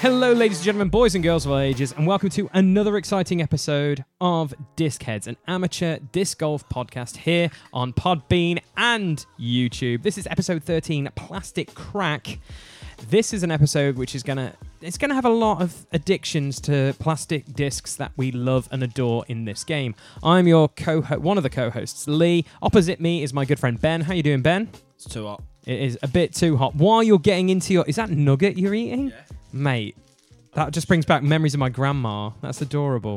Hello, ladies and gentlemen, boys and girls of all ages, and welcome to another exciting episode of Disc-Heads, an amateur disc golf podcast here on Podbean and YouTube. This is episode 13, Plastic Crack. This is an episode which is gonna have a lot of addictions to plastic discs that we love and adore in this game. I'm your one of the co-hosts, Lee. Opposite me is my good friend Ben. How you doing, Ben? It's too hot. It is a bit too hot. While you're getting into your... Is that nugget you're eating? Yeah. Mate, that just brings back memories of my grandma. That's adorable.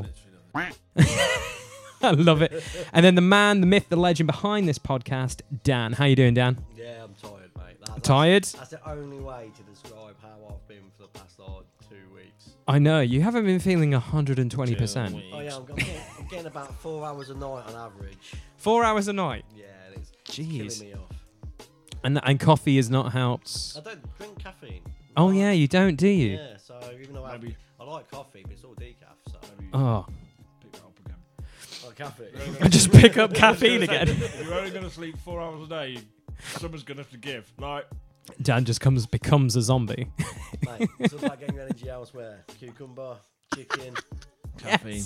I love it. And then the man, the myth, the legend behind this podcast, Dan. How you doing, Dan? Yeah, I'm tired, mate. Tired? That's the only way to describe how I've been for the past 2 weeks. I know. You haven't been feeling 120%. Oh yeah, I'm getting about 4 hours a night on average. 4 hours a night? Yeah, it's Jeez. killing me off. And coffee has not helped. I don't drink caffeine. Oh, yeah, you don't, do you? Yeah, so even though I like coffee, but it's all decaf, so... Oh. Pick that up again. Oh, caffeine. I just pick up caffeine again. If you're only going to sleep 4 hours a day, someone's going to have to give. Like, Dan just becomes a zombie. Mate, it's all about getting energy elsewhere. Cucumber, chicken. caffeine.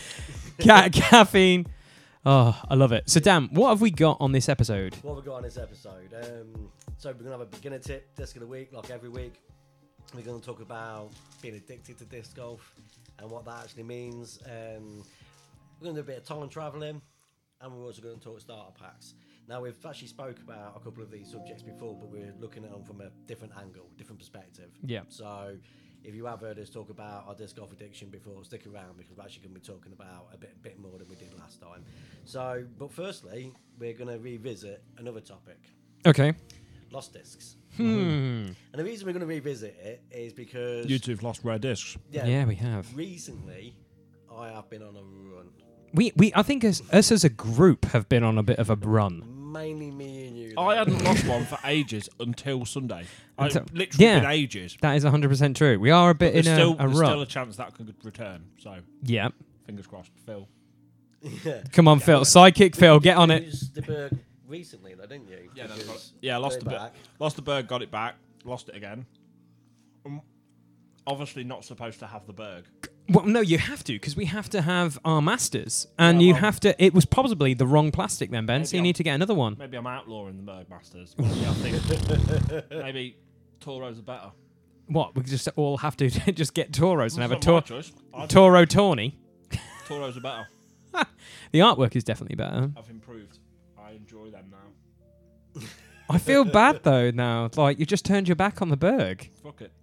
Caffeine. Oh, I love it. So, Dan, what have we got on this episode? What have we got on this episode? So we're going to have a beginner tip, disc of the week, like every week. We're going to talk about being addicted to disc golf and what that actually means. We're going to do a bit of time travelling, and we're also going to talk starter packs. Now, we've actually spoke about a couple of these subjects before, but we're looking at them from a different angle, different perspective. Yeah. So if you have heard us talk about our disc golf addiction before, stick around because we're actually going to be talking about a bit more than we did last time. So, but firstly, we're going to revisit another topic. Okay. Lost discs. Hmm. And the reason we're going to revisit it is because... You two have lost rare discs. Yeah, we have. Recently, I have been on a run. I think us as a group have been on a bit of a run. Mainly me and you. I hadn't lost one for ages until Sunday. Literally yeah. been ages. That is 100% true. We are a bit in a There's run. still a chance that could return. So, Yeah. fingers crossed. Phil. Yeah. Come on, Phil. Psychic Phil, get on it. You used the Berg recently, though, didn't you? Yeah, Because lost got the it back. Lost the Berg, got it back. Lost it again. Obviously not supposed to have the Berg. Well, no, you have to, because we have to have our Masters. And Yeah, you well- have to... It was probably the wrong plastic then, Ben, Maybe so you I'm- need to get another one. Maybe I'm outlawing the Berg Masters. Yeah, I think maybe Toro's are better. What? We just all have to just get Toros and have a It's not my choice. Toro Tawny? Toro's are better. The artwork is definitely better. I've improved. I enjoy them now. I feel bad, though, now. Like, you just turned your back on the Berg. Fuck it.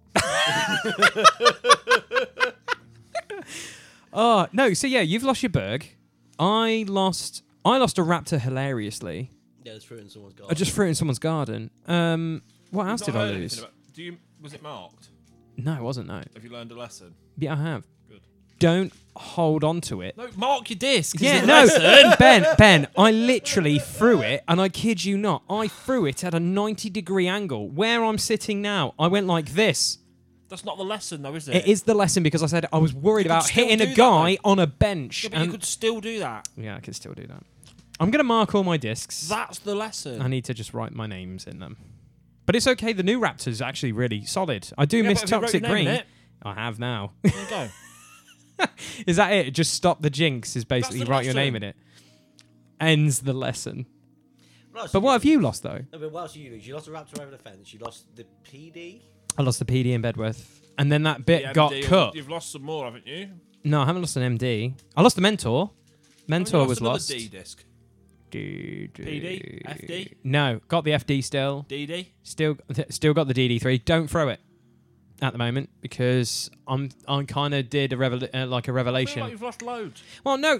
Oh, no, so yeah, you've lost your Berg. I lost a Raptor hilariously. Yeah, there's fruit in someone's garden. I just threw it in someone's garden. What else did I lose? Was it marked? No, it wasn't, no. Have you learned a lesson? Yeah, I have. Good. Don't hold on to it. No, mark your disc. Yeah, no, Ben, I literally threw it, and I kid you not, I threw it at a 90-degree angle. Where I'm sitting now, I went like this. That's not the lesson, though, is it? It is the lesson because I said I was worried You could about still hitting a do that, guy though. on a bench. Yeah, but you could still do that. Yeah, I can still do that. I'm going to mark all my discs. That's the lesson. I need to just write my names in them. But it's okay, the new Raptor's actually really solid. I do Yeah, miss but have you wrote Toxic your name in Green. it? I have now. There you go. Is that it? Just stop the jinx is basically That's the write your name lesson. in it. Ends the lesson. Right, so But what have you lost, though? No, but what else did you lose? You lost a Raptor over the fence. You lost the PD. I lost the PD in Bedworth. And then that bit The got MD, cut. You've lost some more, haven't you? No, I haven't lost an MD. I lost the Mentor. Mentor was lost. D disc. PD? FD? No, got the FD still. DD? Still got the DD3. Don't throw it at the moment because I kind of did a revelation. I feel like you've lost loads. Well, no.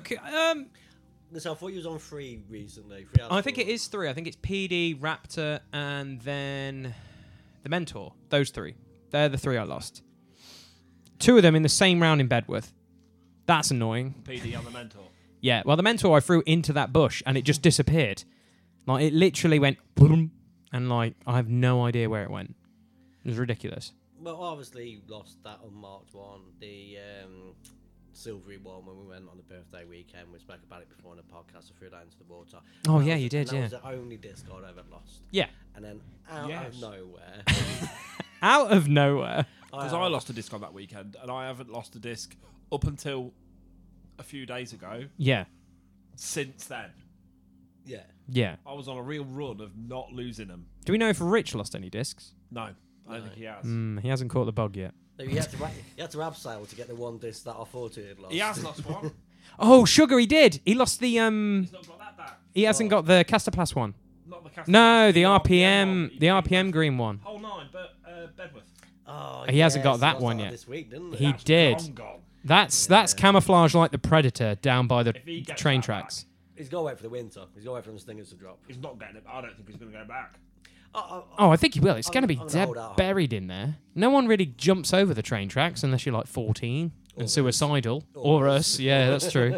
So I thought you was on 3 recently. I think it is 3. I think it's PD, Raptor, and then the Mentor. Those 3. They're the 3 I lost. 2 of them in the same round in Bedworth. That's annoying. PD on the Mentor. Yeah, well, the Mentor I threw into that bush and it just disappeared. Like, it literally went boom, and, like, I have no idea where it went. It was ridiculous. Well, obviously you lost that unmarked one, the silvery one when we went on the birthday weekend. We spoke about it before in the podcast. I threw that into the water. Oh, And yeah, that was- you did, and that yeah. was the only disc I'd ever lost. Yeah. And then out Yes. of nowhere, Out of nowhere. Because I lost a disc on that weekend, and I haven't lost a disc up until a few days ago. Yeah. Since then, Yeah. Yeah. I was on a real run of not losing them. Do we know if Rich lost any discs? No, I don't think he has. He hasn't caught the bug yet. So you had to abseil to get the one disc that I thought he had lost. He has lost one. Oh, Sugar, he did. He lost the He's not got that back. He hasn't got the Casterplast one. Not the No, the one. RPM, the RPM green one. Whole 9, but Bedworth. Oh, He hasn't got yes, that lost one yet. This week, didn't He he? did. Gone. That's camouflage like the Predator down by the If he gets train that tracks. He's got to wait for the winter. He's got to wait for them stingers to drop. He's not getting it. I don't think he's going to go back. Oh, I think he will. It's going to be I'm gonna dead hold out. buried in there. No one really jumps over the train tracks unless you're like 14 and suicidal. Or us. Yeah, that's true.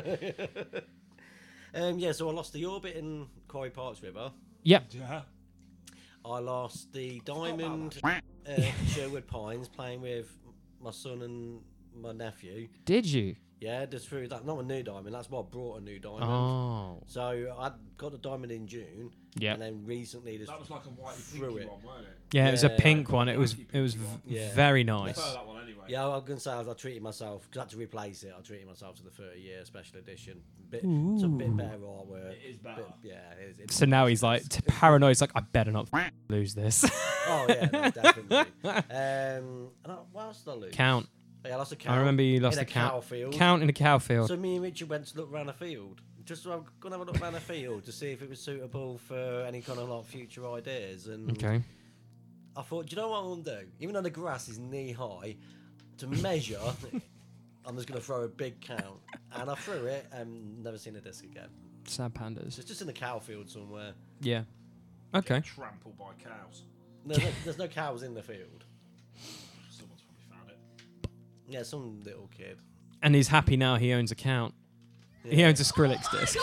Yeah, so I lost the Orbit in Quarry Parks River. Yep. Yeah. I lost the Diamond Sherwood Pines playing with my son and my nephew. Did you? Yeah, just through that. Not a new diamond. That's why I brought a new diamond. Oh. So I got the diamond in June. Yep. And then recently just That was like a white threw pinky it. one, wasn't it? Yeah, it was a Yeah. pink one. It was Yeah. very I nice. prefer that one anyway. Yeah, I'm gonna say I treated myself because I had to replace it. I treated myself to the 30-year special edition. It's a bit better artwork. It is better. Yeah, it is. It's So now he's like paranoid. He's like, I better not lose this. Oh yeah, no, definitely. And what else did I lose? Count. Yeah, I lost a count. I remember you lost in a count. cow field. Count in a cow field. So me and Richard went to look around the field. Just so I'm gonna have a look around the field to see if it was suitable for any kind of like future ideas. And Okay. I thought, do you know what I'm gonna do? Even though the grass is knee high, to measure, I'm just gonna throw a big count. And I threw it and never seen a disc again. Sad pandas. It's just in the cow field somewhere. Yeah. Okay. Trampled by cows. There's no cows in the field. Someone's probably found it. Yeah, some little kid. And he's happy now he owns a count. He owns a Skrillex disc.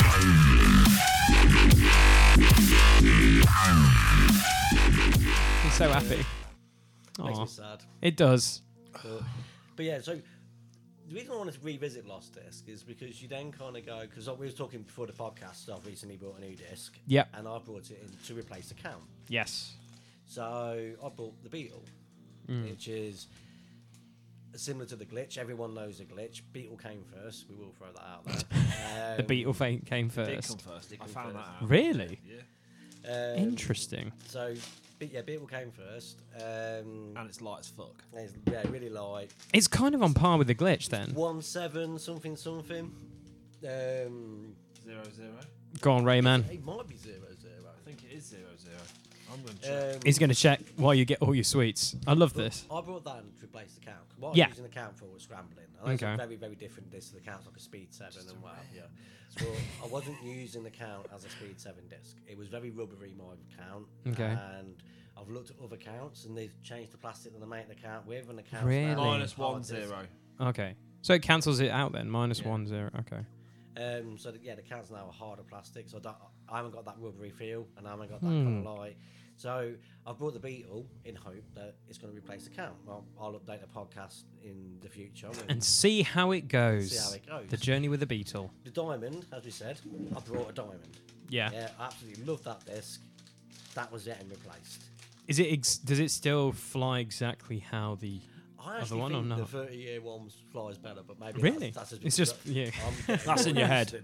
He's so happy. Makes Aw. me sad. It does. But yeah, so the reason I wanted to revisit Lost Disc is because you then kind of go, because we were talking before the podcast, I've recently bought a new disc. Yep. And I brought it in to replace the count. Yes. So I bought the Beetle, which is similar to the Glitch. Everyone knows the Glitch. Beetle came first. We will throw that out there. The Beetle came Did come first. first. Did I come found first. that out. Really? Yeah. Interesting. So, yeah, Beetle came first. And it's light as fuck. It's, yeah, really light. It's kind of on par with the Glitch then. 1.7 something something. 0-0. Go on, Rayman. It might be 0.0. I think it is 0-0. I'm going to check. He's going to check while you get all your sweets. I love this. I brought that in to replace the count. What Yeah. I was using the count for was scrambling. I know it's Okay. a very, very different disc. The count's like a Speed 7 and what have you. So I wasn't using the count as a Speed 7 disc. It was very rubbery, my count. Okay. And I've looked at other counts and they've changed the plastic that they make the count with, and the count's Really? now Minus hard 1 disc. 0. Okay. So it cancels it out then. Minus Yeah. 1, 0. Okay. So the count's now a harder plastic, so I haven't got that rubbery feel, and I haven't got that kind of light. So I've brought the Beetle in hope that it's going to replace the count. Well, I'll update the podcast in the future. And see how it goes. See how it goes. The journey with the Beetle. The diamond, as we said, I brought a diamond. Yeah. Yeah, I absolutely love that disc. That was getting replaced. Is it? Does it still fly exactly how the? I actually one or think not? the 30-year one flies better, but maybe Really? that's It's just yeah. That's in your head.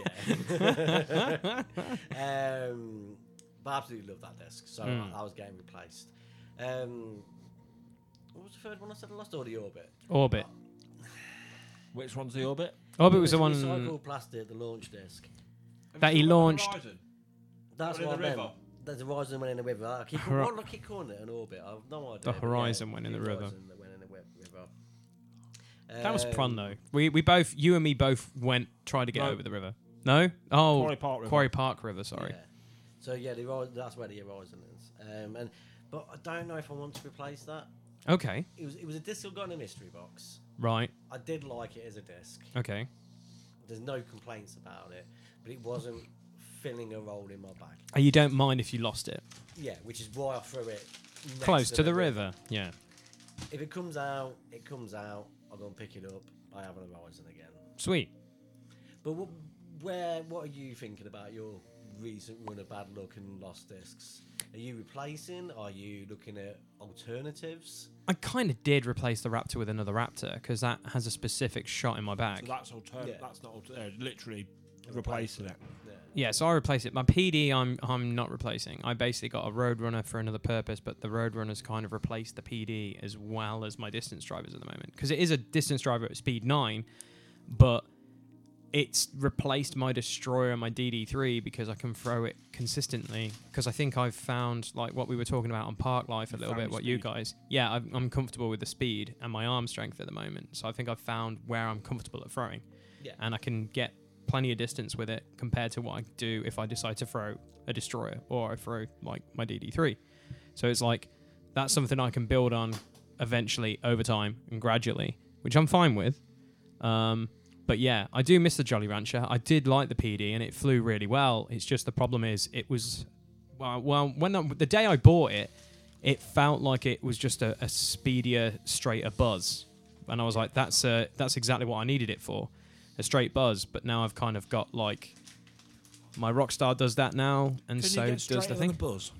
But I absolutely love that disc, so I was getting replaced. What was the third one I said I lost? Or the Orbit? Orbit. Which one's the Orbit? Orbit was the one Recycled plastic, the launch disc. that he launched. Horizon? That's One in what the I meant. river. There's a Horizon went in the river. I keep, Hor- why do I keep calling it an Orbit? I've no idea. The but Horizon went in the river. Horizon that went in the river. That was Prun though. We both, you and me both tried to get No. over the river. No? Oh, Quarry Park River. Quarry Park River. Sorry. Yeah. So yeah, that's where the Horizon is. But I don't know if I want to replace that. Okay. It was a disc I got in a mystery box. Right. I did like it as a disc. Okay. There's no complaints about it, but it wasn't filling a role in my bag. You don't mind if you lost it. Yeah, which is why I threw it next Close to the river. Yeah. If it comes out, it comes out. I'll go and pick it up. I have an Horizon again. Sweet. But what are you thinking about your recent run of bad luck and lost discs? Are you replacing? Are you looking at alternatives? I kind of did replace the Raptor with another Raptor because that has a specific shot in my bag. So that's Yeah. That's not literally replacing it. Yeah. Yeah, so I replace it. My PD, I'm not replacing. I basically got a Roadrunner for another purpose, but the Roadrunner's kind of replaced the PD as well as my distance drivers at the moment. Because it is a distance driver at speed 9, but it's replaced my Destroyer and my DD3 because I can throw it consistently. Because I think I've found, like what we were talking about on Park Life a little bit, what you guys... Yeah, I'm comfortable with the speed and my arm strength at the moment. So I think I've found where I'm comfortable at throwing. Yeah. And I can get plenty of distance with it compared to what I do if I decide to throw a Destroyer or I throw like my DD3. So it's like that's something I can build on eventually over time and gradually, which I'm fine with. But yeah, I do miss the Jolly Rancher. I did like the PD and it flew really well. It's just the problem is it was when the day I bought it, it felt like it was just a speedier, straighter buzz, and I was like, that's exactly what I needed it for. A straight buzz, but now I've kind of got like my Rockstar does that now, and so does the thing. Buzz?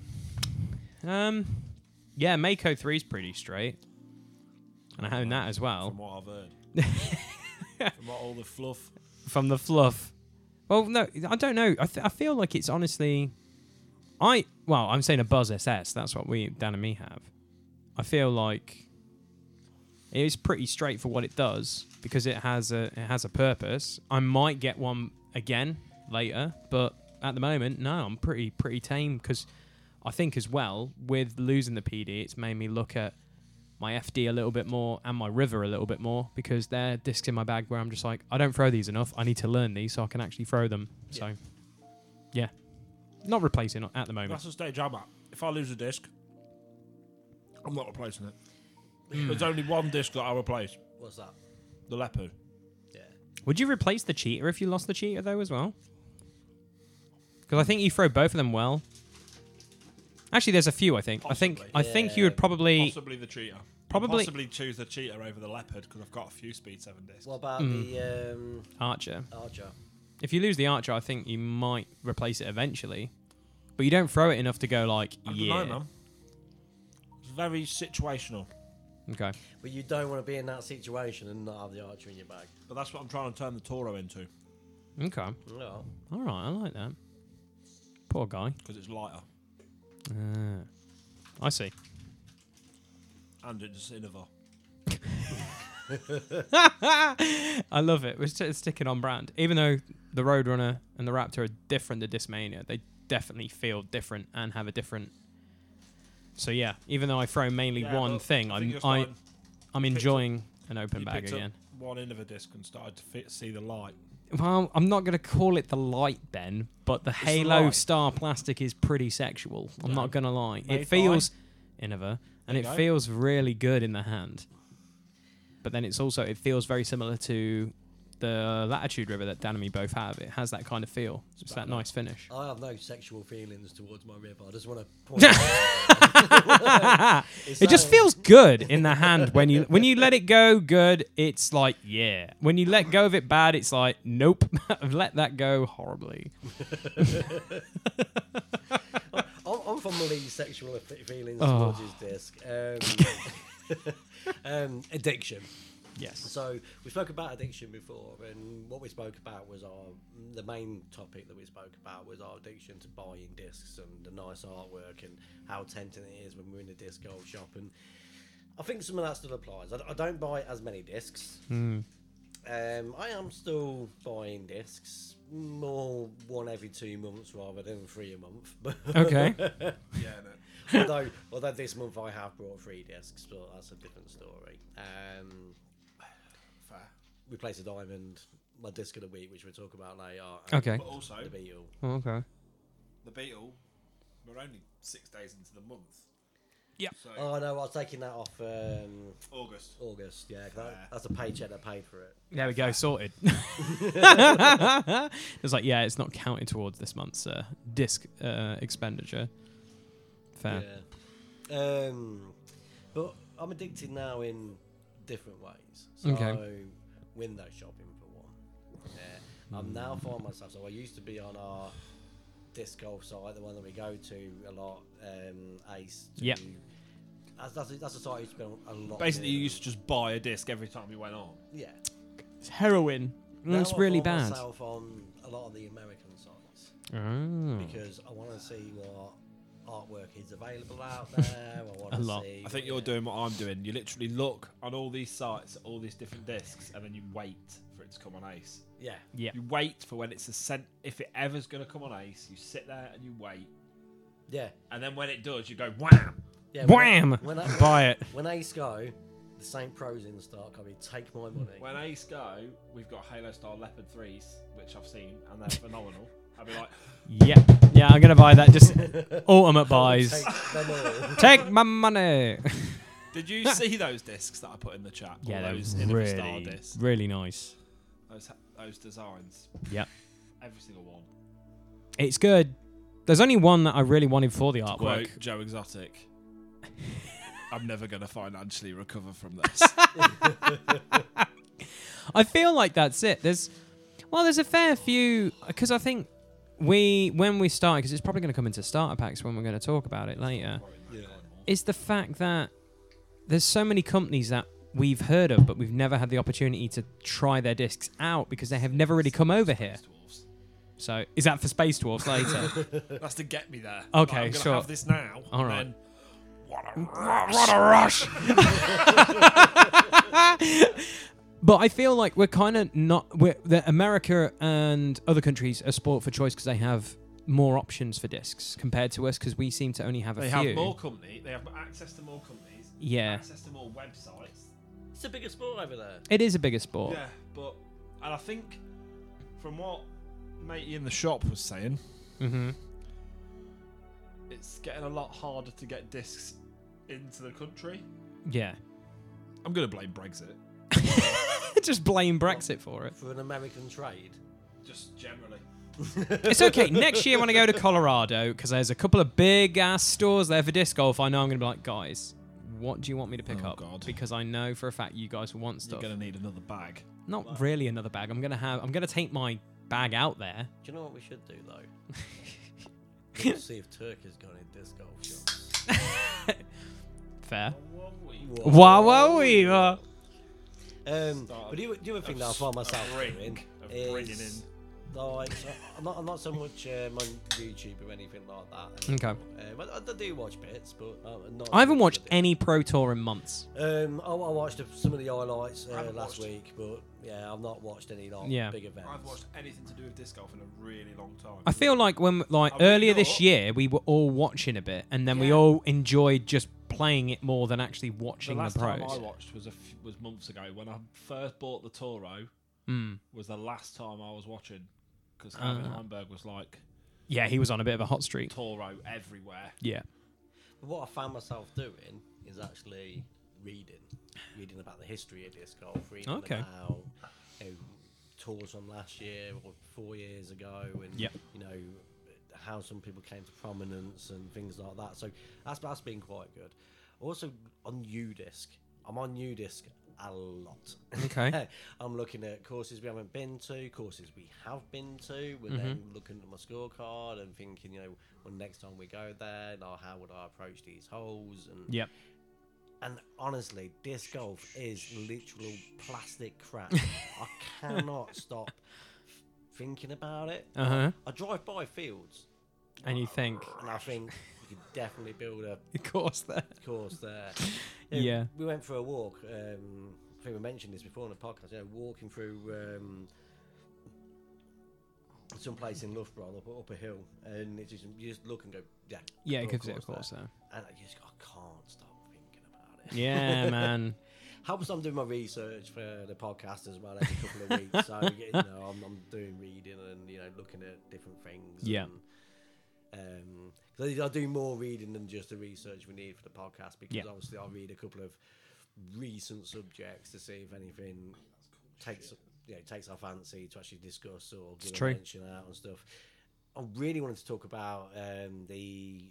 Yeah, Mako 3 is pretty straight, and I own that as well. From what I've heard, from what all the fluff. From the fluff. Well, no, I don't know. I feel like it's honestly, I'm saying a Buzz SS. That's what Dan and me have. I feel like it is pretty straight for what it does because it has a purpose. I might get one again later, but at the moment, no, I'm pretty tame because I think as well with losing the PD, it's made me look at my FD a little bit more and my River a little bit more because they're discs in my bag where I'm just like, I don't throw these enough. I need to learn these so I can actually throw them. Yeah. So, yeah, not replacing at the moment. That's the stage I'm at. If I lose a disc, I'm not replacing it. There's only one disc that I replace. What's that? The Leopard. Yeah. Would you replace the cheater if you lost the cheater though as well? Because I think you throw both of them well. Actually, there's a few. I think. Possibly. I think you would probably Possibly the cheater. Probably- Possibly choose the cheater over the Leopard because I've got a few Speed 7 discs. What about the Archer. Archer? If you lose the Archer, I think you might replace it eventually, but you don't throw it enough to go like, I don't yeah. know, man. It's very situational. Okay. But you don't want to be in that situation and not have the Archer in your bag. But that's what I'm trying to turn the Toro into Okay. No. All right. I like that. Poor guy. because it's lighter I see. and it's Innova. I love it. We're sticking on brand. Even though the Roadrunner and the Raptor are different to Discmania, they definitely feel different and have a different. So yeah, even though I throw mainly Yeah, one but thing, I think you're I'm starting- enjoying an open You bag picked again. up one Innova disc and started to see the light. Well, I'm not going to call it the light, Ben, but the the Halo light. Star plastic is pretty sexual. I'm Yeah. not going to lie. Made It feels Innova, and There it you go. feels really good in the hand. But then it feels very similar to the Latitude River that Dan and me both have. It has that kind of feel. It's that nice finish. I have no sexual feelings towards my river. I just want to point out. It just feels good in the hand when you let it go good, it's like yeah. When you let go of it bad, it's like nope. I've let that go horribly. I'm from the least sexual feelings Oh. towards his disc. Addiction. Yes. So we spoke about addiction before, and what we spoke about was the main topic that we spoke about was our addiction to buying discs and the nice artwork and how tempting it is when we're in the disc gold shop. And I think some of that still applies. I don't buy as many discs. I am still buying discs, more one every 2 months rather than 3 a month. Okay. Yeah, no. although this month I have brought 3 discs, but that's a different story. Fair. We placed a diamond, my disc of the week, which we'll talk about later. Okay. But also, The Beetle. Okay. the Beetle, we're only 6 days into the month. Yeah. So, Oh no, I was taking that off August. August. Yeah, 'cause Fair. that's a paycheck that paid for it. There we go, sorted. It's like, yeah, it's not counted towards this month's disc expenditure. Fair. Yeah. But I'm addicted now in different ways. So Okay. window shopping for one. Yeah. I'm now finding myself. So I used to be on our disc golf site, the one that we go to a lot, Ace. Yep. That's a site you spend a lot. Basically, you doing. used to just buy a disc every time you went on. Yeah. It's heroin. It's Now really I find bad. myself on a lot of the American sites Oh. because I want to see what artwork is available out there. I want A to lot. see. I think you're doing what I'm doing. You literally look on all these sites, all these different discs, and then you wait for it to come on Ace. Yeah. Yeah. You wait for when it's if it ever's going to come on Ace, you sit there and you wait. Yeah. And then when it does, you go wham! Yeah. Wham! Buy it. When Ace go, the St. Pros in the start copy, take my money. When Ace go, we've got Halo Star Leopard 3s, which I've seen, and they're phenomenal. I'll be like, Yeah, I'm gonna buy that. Just ultimate buys. Take them all. Take my money. did you see those discs that I put in the chat? Yeah, All that those was Innova Star really, discs. really nice. Those designs. Yep. Every single one. It's good. There's only one that I really wanted for the To artwork. quote Joe Exotic, I'm never going to financially recover from this. I feel like that's it. There's a fair few because I think when we started, because it's probably going to come into starter packs when we're going to talk about it later. Yeah. Is the fact that there's so many companies that we've heard of, but we've never had the opportunity to try their discs out because they have never really come over here. Dwarfs. So is that for Space Dwarfs later? That's to get me there. Okay, I'm gonna sure. have this now. All and right. then, what a rush! But I feel like we're kind of not. That America and other countries are sport for choice because they have more options for discs compared to us because we seem to only have a They few. have more company. They have access to more companies. Yeah. Access to more websites. It's a bigger sport over there. It is a bigger sport. Yeah, and I think from what matey in the shop was saying, Mm-hmm. it's getting a lot harder to get discs into the country. Yeah. I'm gonna blame Brexit. Just blame Brexit for it. For an American trade. Just generally. It's okay. Next year when I go to Colorado, because there's a couple of big ass stores there for disc golf, I know I'm going to be like, guys, what do you want me to pick Oh, up? God. Because I know for a fact you guys want stuff. You're gonna need another bag. Not really another bag. I'm gonna take my bag out there. Do you know what we should do though? Let's see if Turkey's got any disc golf shops. Fair. Whoa. Wow, wow, we are. But the other thing that I find myself doing bringing in. is like I'm not so much on YouTube or anything like that. Okay. I do watch bits, but not. I haven't watched any Pro Tour in months. I watched some of the highlights haven't last watched. week, but yeah, I've not watched any Yeah. big events. I've watched anything to do with disc golf in a really long time. I feel like when I really earlier this thought- year we were all watching a bit, and then we Yeah. all enjoyed just playing it more than actually the watching last the time pros. I watched was months ago when I first bought the Toro. Mm. Was the last time I was watching because Calvin Heimberg was like Yeah, he was on a bit of a hot streak. Toro everywhere. Yeah. But what I found myself doing is actually reading about the history of disc golf, reading Okay. about tours from last year or 4 years ago, and Yep. how some people came to prominence and things like that. So that's been quite good. Also on UDisc, I'm on UDisc a lot. Okay. I'm looking at courses we haven't been to, courses we have been to, and then looking at my scorecard and thinking, well, next time we go there, how would I approach these holes? And Yep. and honestly, disc golf is literal plastic crap. I cannot stop thinking about it. Uh-huh. I drive by fields And you think, and I think you could definitely build a of course, there. course there. Yeah. We went for a walk. I think we mentioned this before on the podcast. Walking through some place in Loughborough up a hill, and it's just, you just look and go, yeah. Yeah, got it a gives it a course course there. there. And I can't stop thinking about it. Yeah, man. Helps I'm doing my research for the podcast as well every couple of weeks. So I'm doing reading and looking at different things. Yeah. And, so I do more reading than just the research we need for the podcast because obviously I'll read a couple of recent subjects to see if anything takes our fancy to actually discuss or give a mention out and stuff. I really wanted to talk about the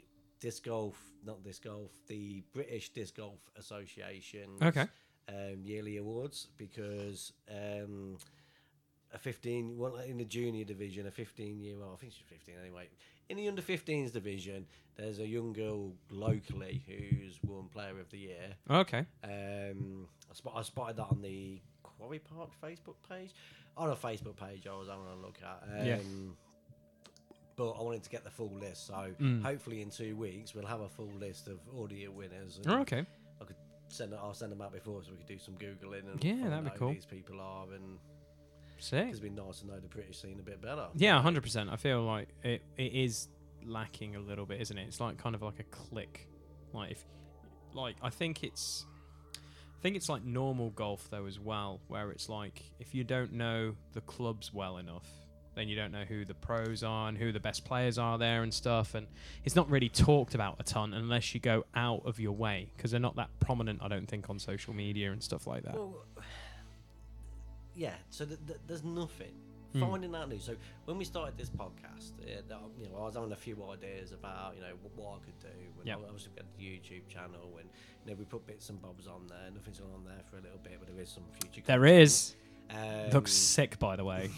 the British Disc Golf Association yearly awards, because a 15 in the junior division, a 15-year-old, I think she's 15 anyway, in the under 15s division, there's a young girl locally who's won Player of the Year. Okay. I spotted that on the Quarry Park Facebook page. On a Facebook page, I was having a look at. But I wanted to get the full list, so hopefully in 2 weeks we'll have a full list of audio winners. And Okay. I'll send them out before so we could do some Googling and Yeah, find that'd be out cool. who these people are, and Sick. it's been nice to know the British scene a bit better. Yeah, 100%. I feel like it is lacking a little bit, isn't it? It's like kind of like a click. Like if, like I think it's like normal golf though as well, where it's like if you don't know the clubs well enough, then you don't know who the pros are and who the best players are there and stuff, and it's not really talked about a ton unless you go out of your way, because they're not that prominent, I don't think, on social media and stuff like that. Well, yeah, so there's nothing. Finding out news. So when we started this podcast, I was having a few ideas about what I could do. And Yep. I obviously got the YouTube channel, and we put bits and bobs on there. Nothing's on there for a little bit, but there is some future. There content. is. Looks sick, by the way.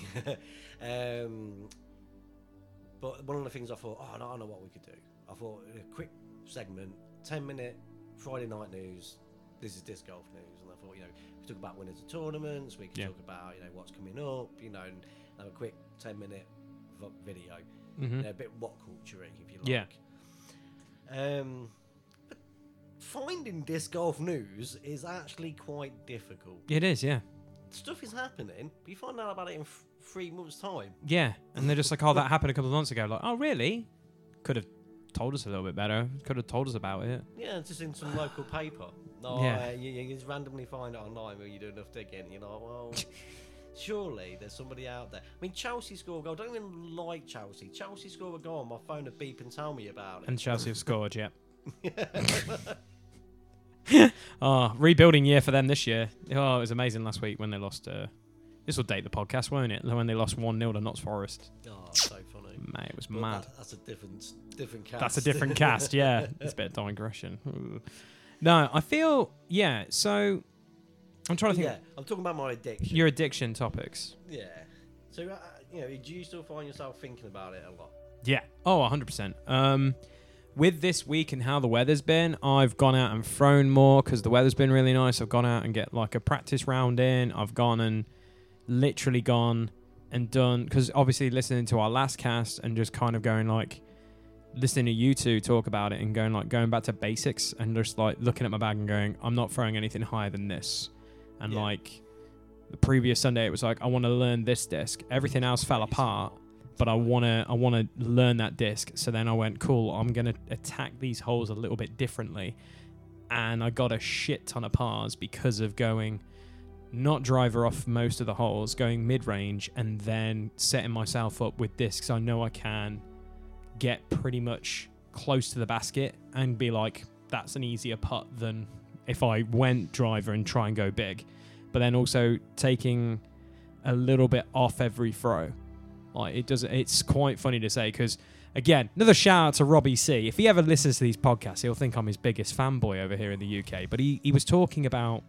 But one of the things I thought, I don't know what we could do. I thought a quick segment, 10-minute Friday night news. This is disc golf news, and I thought, we talk about winners of tournaments. We can talk about what's coming up, and have a quick 10-minute video, a bit what culture-y, if you like. Yeah. But finding disc golf news is actually quite difficult. It is, yeah. Stuff is happening, but you find out about it in 3 months' time. Yeah, and they're just like, oh, that happened a couple of months ago. Like, oh, really? Could have told us a little bit better. Could have told us about it. Yeah, it's just in some local paper. No, Yeah. You just randomly find it online when you do enough digging. Well, surely there's somebody out there. I mean, Chelsea score a goal. I don't even like Chelsea. Chelsea score a goal on my phone would beep and tell me about it. And Chelsea have scored, yeah. Oh, rebuilding year for them this year. Oh, it was amazing last week when they lost. This will date the podcast, won't it? When they lost 1-0 to Notts Forest. Oh, so funny. Mate, it was But mad. That's a different cast. That's a different cast, yeah. It's a bit of digression. Ooh. No, I feel, yeah, so I'm trying to think. Yeah, I'm talking about my addiction. Your addiction topics. Yeah. So, do you still find yourself thinking about it a lot? Yeah. Oh, 100%. With this week and how the weather's been, I've gone out and thrown more because the weather's been really nice. I've gone out and get like a practice round in. I've gone and literally gone and done, because obviously listening to our last cast and just kind of going like, listening to you two talk about it and going back to basics and just like looking at my bag and going, I'm not throwing anything higher than this. And like the previous Sunday, it was like, I want to learn this disc. Everything else fell apart, but I want to learn that disc. So then I went, cool, I'm going to attack these holes a little bit differently. And I got a shit ton of pars because of going not driver off most of the holes, going mid-range, and then setting myself up with discs I know I can get pretty much close to the basket and be like, that's an easier putt than if I went driver and try and go big. But then also taking a little bit off every throw. Like it's quite funny to say, because again, another shout out to Robbie C. If he ever listens to these podcasts, he'll think I'm his biggest fanboy over here in the UK. But he was talking about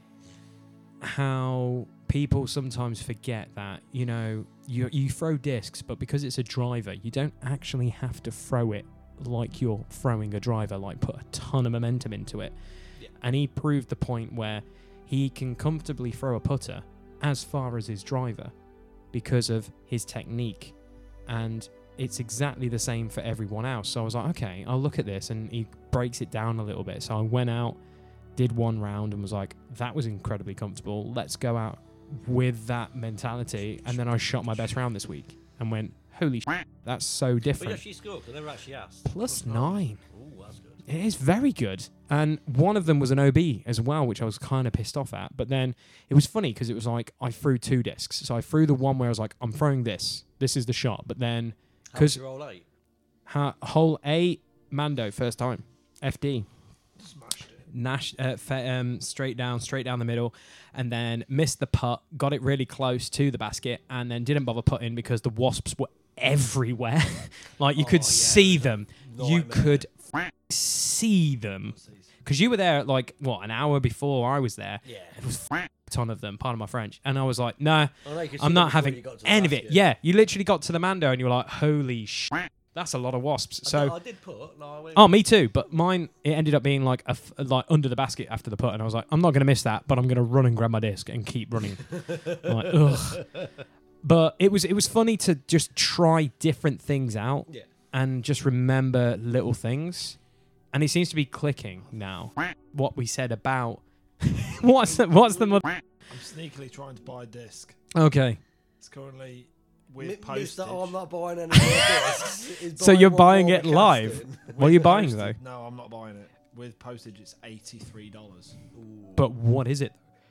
how people sometimes forget that, you throw discs, but because it's a driver, you don't actually have to throw it like you're throwing a driver, like put a ton of momentum into it. Yeah. And he proved the point where he can comfortably throw a putter as far as his driver because of his technique. And it's exactly the same for everyone else. So I was like, okay, I'll look at this, and he breaks it down a little bit. So I went out, did one round, and was like, that was incredibly comfortable. Let's go out with that mentality. And then I shot my best round this week and went, holy shit, that's so different. But yeah, she scored, because I never actually asked. +9. Ooh, that's good. It is very good. And one of them was an OB as well, which I was kind of pissed off at. But then it was funny because it was like I threw 2 discs. So I threw the one where I was like, I'm throwing this. This is the shot. But then, because roll 8? hole 8, Mando, first time. FD. Smashed it. Nash, straight down the middle, and then missed the putt, got it really close to the basket, and then didn't bother putting because the wasps were everywhere. Like you could see them. You could see them. Because you were there at like, an hour before I was there. Yeah. It was a ton of them, pardon my French. And I was like, nah, Oh, no, I'm not having any of it. Yeah, you literally got to the Mando and you were like, holy shit. That's a lot of wasps. I So, did put. Like, oh, me too. But mine, it ended up being like like under the basket after the putt, and I was like, I'm not going to miss that, but I'm going to run and grab my disc and keep running. I'm like, ugh. But it was funny to just try different things out yeah. and just remember little things. And it seems to be clicking now. What we said about what's the I'm sneakily trying to buy a disc. Okay. It's currently with Mister, postage. I'm not buying any more discs. He's So you're one buying more it live? casting. What are you With buying postage- though? No, I'm not buying it. With postage, it's $83. But what is it?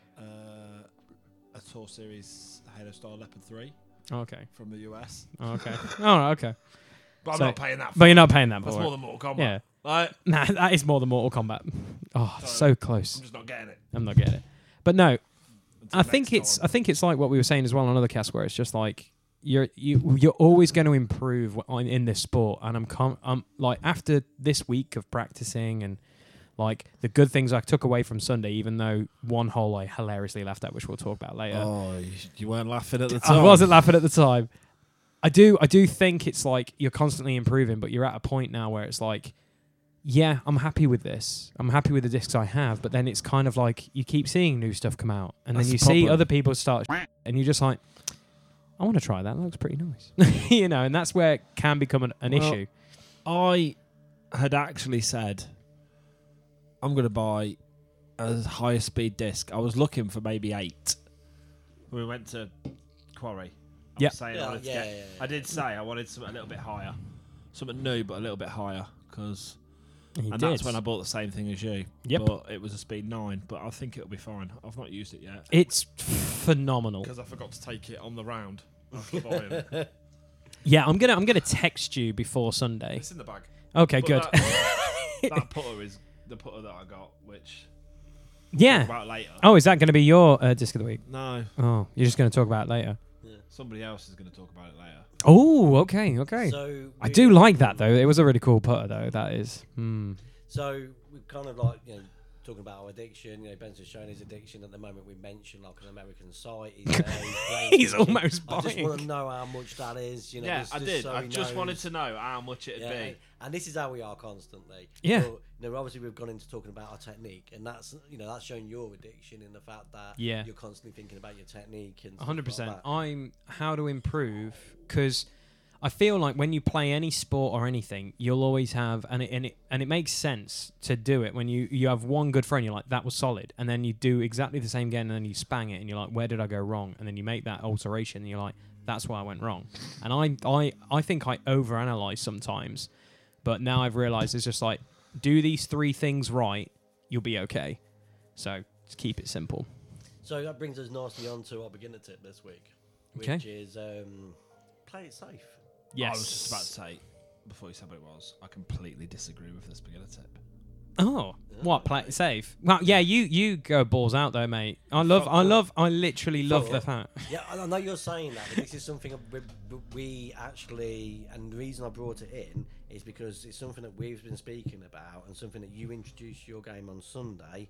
A Tour Series Halo Star Leopard 3 Okay. from the US. Okay. Oh, okay. But I'm So- not paying that for But it. you're not paying that That's for more it. than Mortal Kombat. Yeah. Right? Nah, that is more than Mortal Kombat. Oh, so close. I'm just not getting it. I'm not getting it. But no, Until I think next time. I think it's like what we were saying as well on other casts, where it's just like you're always going to improve in this sport, and I'm like after this week of practicing and like the good things I took away from Sunday, even though one hole I hilariously laughed at, which we'll talk about later. Oh, you weren't laughing at the I wasn't laughing at the time. I do think it's like you're constantly improving, but you're at a point now where it's like, yeah, I'm happy with this. I'm happy with the discs I have, but then it's kind of like you keep seeing new stuff come out, and That's then you the see problem. other people start, and you're just like, I want to try that. That looks pretty nice, you know. And that's where it can become an issue. I had actually said I'm going to buy a higher speed disc. I was looking for maybe 8 when we went to Quarry. Yep. I did say I wanted something a little bit higher, something new but a little bit higher, because And that's when I bought the same thing as you. Yep. But it was a speed 9, but I think it'll be fine. I've not used it yet It's phenomenal. because I forgot to take it on the round after buying it. Yeah, I'm gonna text you before Sunday. It's in the bag. Okay, But good. That putter is the putter that I got, which Yeah. talk about later. Oh, is that going to be your disc of the week? No, Oh, you're just going to talk about it later. somebody else is going to talk about it later. Oh, okay. So I do like that though. It was a really cool putter though. That is. So we're kind of like, talking about our addiction. Ben's just showing his addiction at the moment. We mentioned like an American site. He's, playing He's addiction. almost I just want buying. to know how much that is. Yeah, just, I just did. so I he just wanted knows. to know how much it'd be. And this is how we are constantly. Yeah. But, obviously we've gone into talking about our technique, and that's that's showing your addiction in the fact that Yeah. you're constantly thinking about your technique and 100%. Like that. I'm how to improve because I feel like when you play any sport or anything, you'll always have and it makes sense to do it when you have one good friend. You're like, that was solid, and then you do exactly the same again, and then you spang it, and you're like, where did I go wrong? And then you make that alteration, and you're like, that's why I went wrong. And I think I overanalyze sometimes, but now I've realized it's just like, do these 3 things right, you'll be okay. So just keep it simple. So that brings us nicely on to our beginner tip this week, which Okay. is play it safe. Yes. I was just about to say, before you said what it was, I completely disagree with this beginner tip. Oh, what? Play it safe? Well, yeah, you go balls out though, mate. I literally love the fact. Yeah, I know you're saying that, but this is something we actually, and the reason I brought it in is because it's something that we've been speaking about, and something that you introduced to your game on Sunday,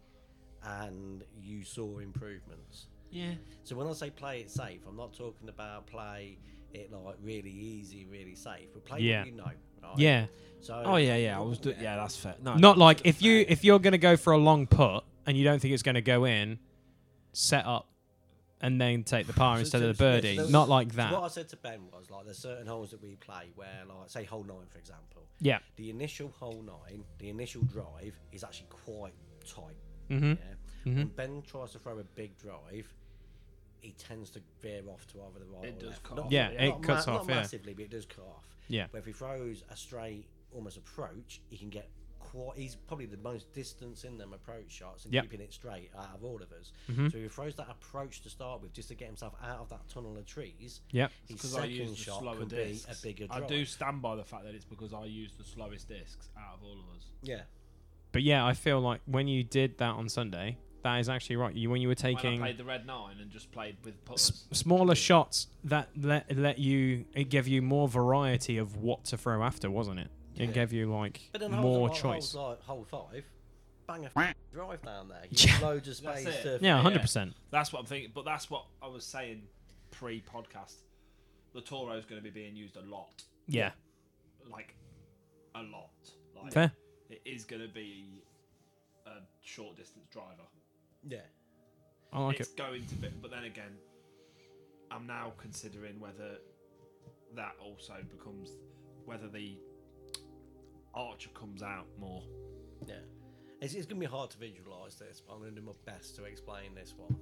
and you saw improvements. Yeah. So when I say play it safe, I'm not talking about play it like really easy, really safe, but play Yeah. what you know. Right? Yeah. So. Oh yeah. Yeah, that's fair. No, Not like if you're gonna go for a long putt and you don't think it's gonna go in, set up, and then take the par instead of the birdie. Not like So that. what I said to Ben was like, there's certain holes that we play where, like, say hole 9 for example. Yeah. The initial hole 9, the initial drive is actually quite tight. Mm-hmm. Yeah. Mhm. When Ben tries to throw a big drive, he tends to veer off to either the right It or does left. cut Not- off. Yeah, not it cuts off, Not yeah. massively, but it does cut off. Yeah. But if he throws a straight, almost approach, he can get quite. He's probably the most distance in them approach shots and Yep. keeping it straight out of all of us. Mhm. So if he throws that approach to start with, just to get himself out of that tunnel of trees. Yep. His because I use second the shot slower could discs. be a bigger I drive. do stand by the fact that it's because I use the slowest discs out of all of us. Yeah. But yeah, I feel like when you did that on Sunday, that is actually right. When you were When I taking played the red 9 and just played with putters. smaller shots, that let you, it gave you more variety of what to throw after, wasn't it? Yeah. It gave you like But then more holes choice. like hole 5, bang a drive down there. Yeah. You loads of That's space it. to. Yeah, 100%. That's what I'm thinking. But that's what I was saying pre-podcast. The Toro's going to be being used a lot. Yeah. like a lot. Like, Fair. it is going to be a short distance driver. Yeah. I like It's it. going to be, but then again, I'm now considering whether that also becomes whether the Archer comes out more. Yeah. It's going to be hard to visualise this, but I'm going to do my best to explain this one.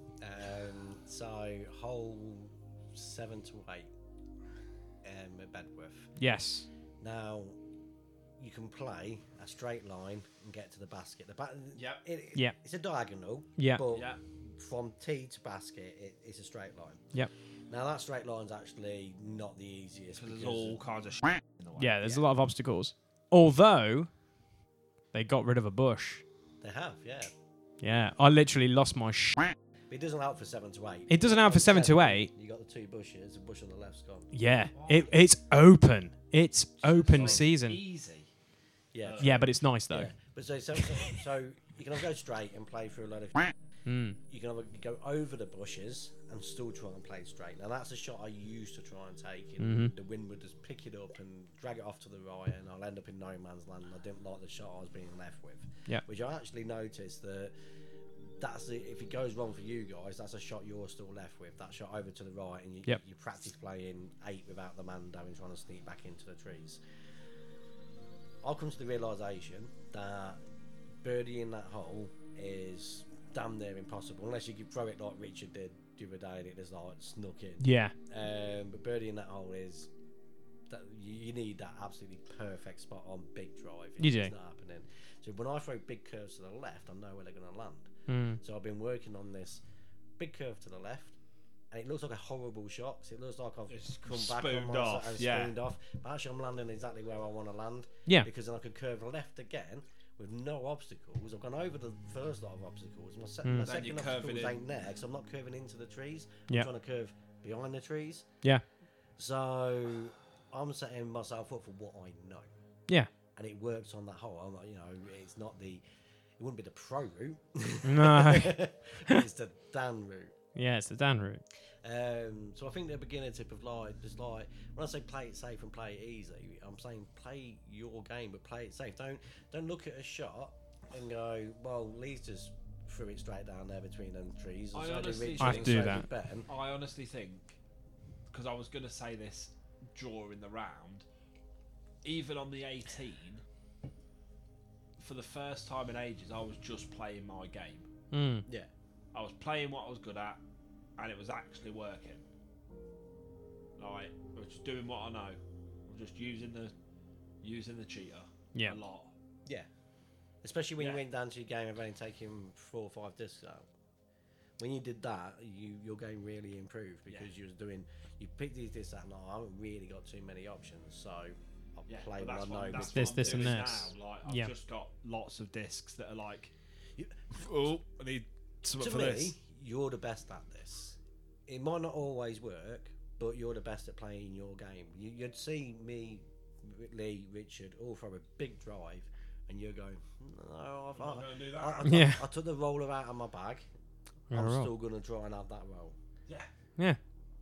So, hole 7 to 8 at Bedworth. Yes. Now, you can play a straight line and get to the basket. Yep. Yep. It's a diagonal, Yeah. but Yeah. from tee to basket, it's a straight line. Yep. Now, that straight line's actually not the easiest. Because there's because all kinds of shit in the way. Yeah, there's a Yeah. lot of obstacles. Although, they got rid of a bush. They have, yeah. Yeah, I literally lost my sh**. But it doesn't help for 7 to 8. It doesn't help for 7 to 8. You got the 2 bushes, a bush on the left's gone. Yeah, it's open. It's open So season. Easy. Yeah. Yeah, but it's nice though. Yeah. But so you can either go straight and play through a load of. Mm. You can either go over the bushes and still try and play straight. Now that's a shot I used to try and take, and the wind would just pick it up and drag it off to the right, and I'll end up in no man's land. And I didn't like the shot I was being left with. Yeah. Which I actually noticed that. If it goes wrong for you guys, that's a shot you're still left with. That shot over to the right, and you practice playing 8 without the man down trying to sneak back into the trees. I'll come to the realisation that birdieing that hole is damn near impossible, unless you could throw it like Richard did the other day and it just like snuck in. Yeah. But birdieing that hole is that you need that absolutely perfect spot on big drive. You do. It's not happening. So when I throw big curves to the left, I know where they're going to land. Mm. So I've been working on this big curve to the left, and it looks like a horrible shot. 'Cause it looks like I've It's come back on spooned my off, and yeah. spooned off. But actually, I'm landing exactly where I want to land. Yeah. Because then I could curve left again with no obstacles. I've gone over the first lot of obstacles. My Then second you're obstacles curving ain't there, because I'm not curving into the trees. Yeah. I'm trying to curve behind the trees. Yeah. So I'm setting myself up for what I know. Yeah. And it works on that hole. I'm like, it's not the. It wouldn't be the pro route. No. It's the Dan route. Yeah, it's the Dan route. So I think the beginner tip of just like when I say play it safe and play it easy, I'm saying play your game, but play it safe. Don't look at a shot and go, well, Lee's just threw it straight down there between them trees. I so did honestly Richard, I have and to do so that. did Ben. I honestly think, because I was going to say this during the round, even on the 18, for the first time in ages, I was just playing my game. Mm. Yeah, I was playing what I was good at, and it was actually working. Like, I was just doing what I know. I was just using the cheater Yeah. a lot. yeah. Especially when you Yeah. went down to your game of only taking 4 or 5 discs out. When you did that, your game really improved because you picked these discs out. No, I haven't really got too many options, so I'll Yeah, play but what I that's know. what, that's which This, what I'm this and doing this. now. Like, I've Yeah. just got lots of discs that are like, You- oh, I need something to for me, this. you're the best at this. It might not always work, but you're the best at playing your game. You'd see me, Lee, Richard, all throw a big drive, and you're going, no, I'm not going to do that. Yeah. I took the roller out of my bag. Yeah, I'm right. still going to try and have that roll. Yeah. Yeah.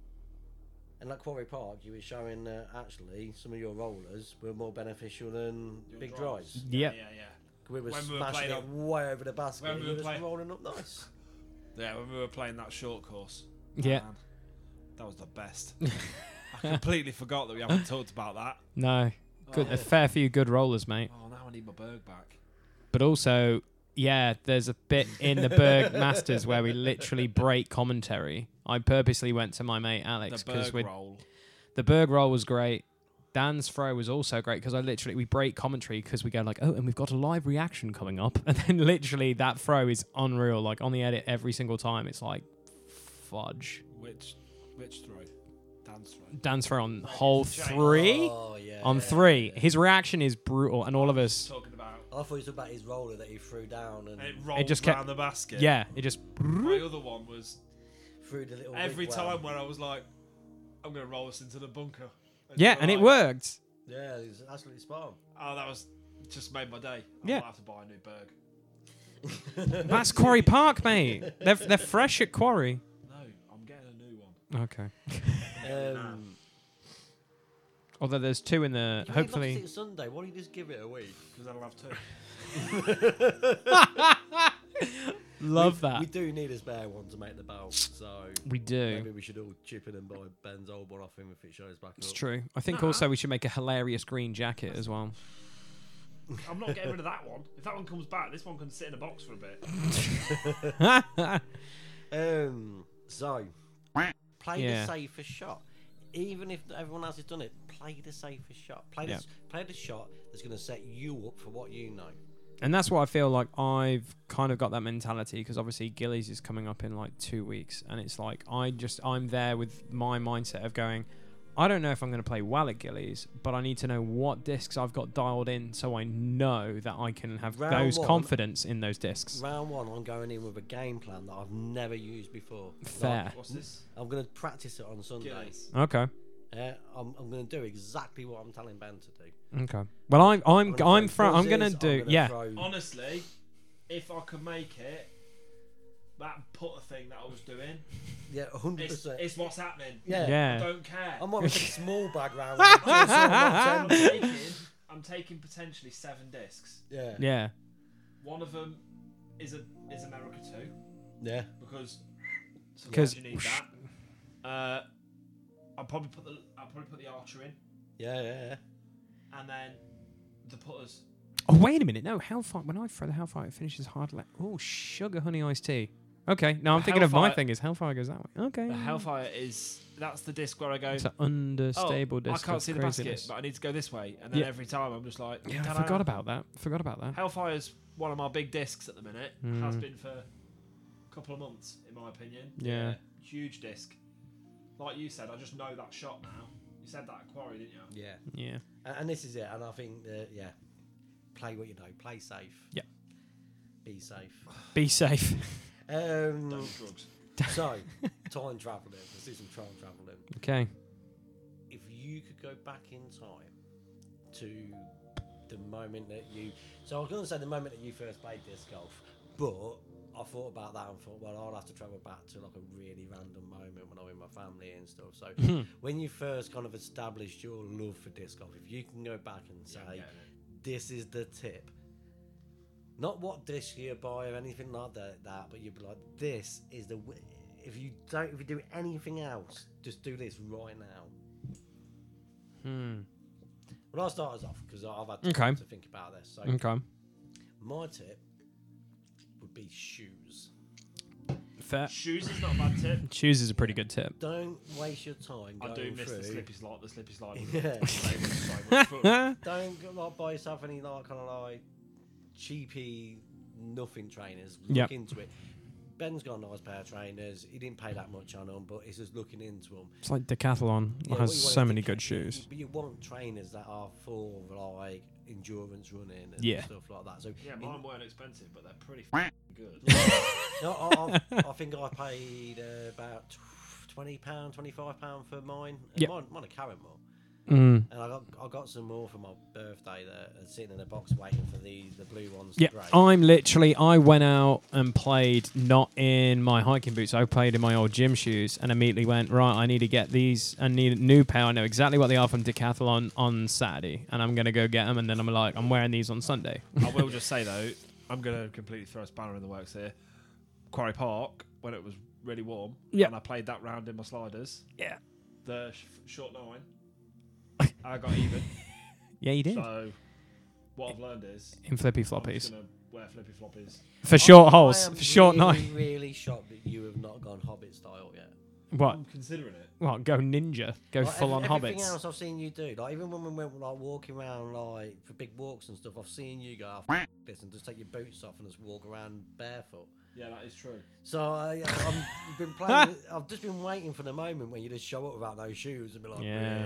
And at Quarry Park, you were showing that actually some of your rollers were more beneficial than Your big drives. drives. Yep. Yeah. We were When we were smashing playing it way over the basket. when and we you were were just playing- rolling up nice. Yeah, when we were playing that short course. Yeah. Man, that was the best. I completely forgot that we haven't talked about that. No. Good. Oh. A fair few good rollers, mate. Oh, now I need my Berg back. But also, yeah, there's a bit in the Berg Masters where we literally break commentary. I purposely went to my mate Alex The because Berg roll. the Berg roll was great. Dan's throw was also great because we break commentary because we go like, oh, and we've got a live reaction coming up, and then literally that throw is unreal. Like on the edit every single time, it's like fudge. Which throw? Dan's throw. Dan's throw on hole Jake. 3. Oh, yeah. On yeah, 3, yeah. his reaction is brutal, and all of us, Talking about I thought you talking about his roller that he threw down and it rolled just round kept- the basket. yeah, it just. My other one was threw the little. every wigwam. time when I was like, I'm going to roll this into the bunker. Yeah, you were and it like, Yeah, worked. he's absolutely spot Oh, that was just made my day. Yeah. I might have to buy a new Berg. on. That's Quarry Park, mate. They're fresh at Quarry. No, I'm getting a new one. Okay. Although there's 2 in the. You Hopefully. lost it Sunday. Why don't you just give it a week? Because I'll have 2. Love that. We do need a spare one to make the belt, so We do. maybe we should all chip in and buy Ben's old one off him if it shows back It's up. true. I think also we should make a hilarious green jacket as well. I'm not getting rid of that one. If that one comes back, this one can sit in a box for a bit. So play Yeah. the safest shot. Even if everyone else has done it, play the safest shot. Play the shot that's going to set you up for what you know. And that's what I feel like I've kind of got that mentality, because obviously Gillies is coming up in like 2 weeks, and it's like I'm there with my mindset of going, I don't know if I'm going to play well at Gillies, but I need to know what discs I've got dialed in so I know that I can have Round those one. confidence in those discs. Round 1, I'm going in with a game plan that I've never used before. Fair. What's this? I'm going to practice it on Sunday. Gillies. Okay. I'm going to do exactly what I'm telling Ben to do. Okay. Well, I'm going to do yeah. Honestly, if I could make it, that putter thing that I was doing, Yeah, 100%. it's what's happening. Yeah. Yeah. I don't care. I might make a small bag round. I'm taking potentially 7 discs. Yeah. Yeah. One of them is America 2 Yeah. because you need that. I'll probably put the Archer in, Yeah. and then the putters. Oh, wait a minute. No, Hellfire. When I throw the Hellfire, it finishes hard left. Oh, sugar honey iced tea. Okay. No, I'm thinking of my Hellfire- thing is Hellfire goes that way. Okay. The Hellfire that's the disc where I go. It's an understable I disc. can't of see the craziness. basket, but I need to go this way, and then Yeah. every time I'm just like, Yeah, I "Dunno." forgot about that. Hellfire's one of my big discs at the minute. Mm. Has been for a couple of months, in my opinion. Yeah. Huge disc. Like you said, I just know that shot now. You said that at Quarry, didn't you? Yeah. Yeah. And this is it. And I think that, play what you know. Play safe. Yeah. Be safe. Be safe. Don't do drugs. So, time traveling. Let's do some time traveling. Okay. If you could go back in time to the moment that you... So I was going to say the moment that you first played disc golf, but I thought about that and thought, well, I'll have to travel back to like a really random moment when I'm with my family and stuff. So when you first kind of established your love for disc golf, if you can go back and say, this is the tip, not what disc you buy or anything like that, but you'd be like, this is the... If you do anything else, just do this right now. Well, I'll start us off because I've had time to think about this. So Okay. my tip would be shoes. Fair. Shoes is not a bad tip. Shoes is a pretty good tip. Don't waste your time I going do miss through. the slippy slide. Yeah. So much fun. Don't go, like, buy yourself any like kind of like cheapy nothing trainers. Yep. Look into it. Ben's got a nice pair of trainers. He didn't pay that much on them, but he's just looking into them. It's like Decathlon Yeah, what has you want so is many to good get- shoes. But you want trainers that are for like endurance running and Yeah. stuff like that. So Yeah, in- mine weren't expensive, but they're pretty good. No, I think I paid about £20, £25 for mine. And Yep. mine are Carrymore. Mm. And I got some more for my birthday that are sitting in a box waiting for the blue ones to Yeah, break. I went out and played not in my hiking boots. I played in my old gym shoes and immediately went, right, I need to get these. I need a new pair. I know exactly what they are from Decathlon on Saturday. And I'm going to go get them. And then I'm like, I'm wearing these on Sunday. I will just say, though, I'm going to completely throw a spanner in the works here. Quarry Park, when it was really warm, Yeah. and I played that round in my sliders, Yeah. the short 9, I got even. Yeah, you did. So what I've learned is In flippy I'm just floppies. going to wear flippy floppies. For short I holes. am For short really, nine. really shocked that you have not gone Hobbit style yet. What? I'm considering it. What? Go ninja. Go Like, full on everything hobbits. else I've seen you do, like even when we went like walking around like for big walks and stuff, I've seen you go "F- this" and just take your boots off and just walk around barefoot. Yeah, that is true. So I've been playing. I've just been waiting for the moment when you just show up without no shoes and be like, Yeah.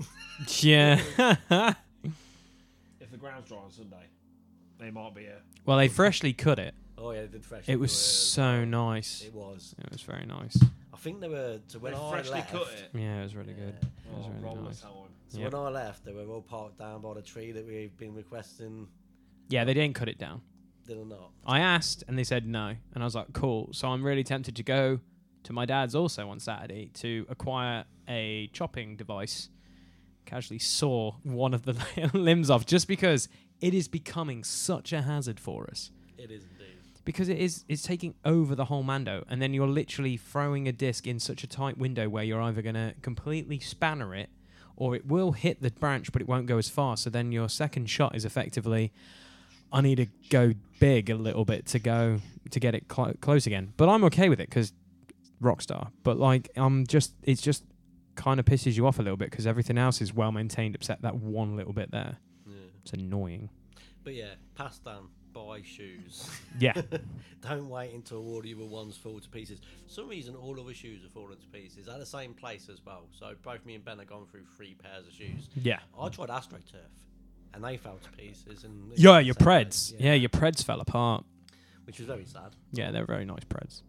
yeah. Yeah. If the ground's dry on Sunday, they might be a... Well, they freshly cut it. Oh yeah, they did fresh. It was so nice. It was. It was very nice. I think they were. So when They I freshly left, cut it. Yeah, it was really good. It was Oh, really roller nice. time. So Yep. when I left, they were all parked down by the tree that we've been requesting. Yeah, they didn't cut it down. Did or not? I asked and they said no. And I was like, cool. So I'm really tempted to go to my dad's also on Saturday to acquire a chopping device actually saw one of the limbs off, just because it is becoming such a hazard for us. It is indeed. Because it's taking over the whole Mando, and then you're literally throwing a disc in such a tight window where you're either going to completely spanner it, or it will hit the branch, but it won't go as far. So then your second shot is effectively, I need to go big a little bit to get it close again. But I'm okay with it because Rockstar. But like, it's just kind of pisses you off a little bit because everything else is well maintained, except that one little bit there. Yeah. It's annoying. But yeah, past Dan. Buy shoes. Yeah. Don't wait until all your ones fall to pieces. For some reason, all other shoes are falling to pieces at the same place as well. So both me and Ben have gone through 3 pairs of shoes. Yeah. I tried AstroTurf, and they fell to pieces. And Yeah, your Preds. Yeah, your Preds fell apart. Which was very sad. Yeah, they're very nice Preds.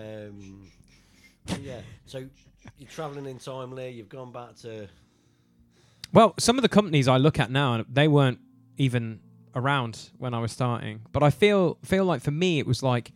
Yeah. So you're travelling in time, Lee. You've gone back to. Well, some of the companies I look at now, they weren't even around when I was starting, but I feel like for me it was like,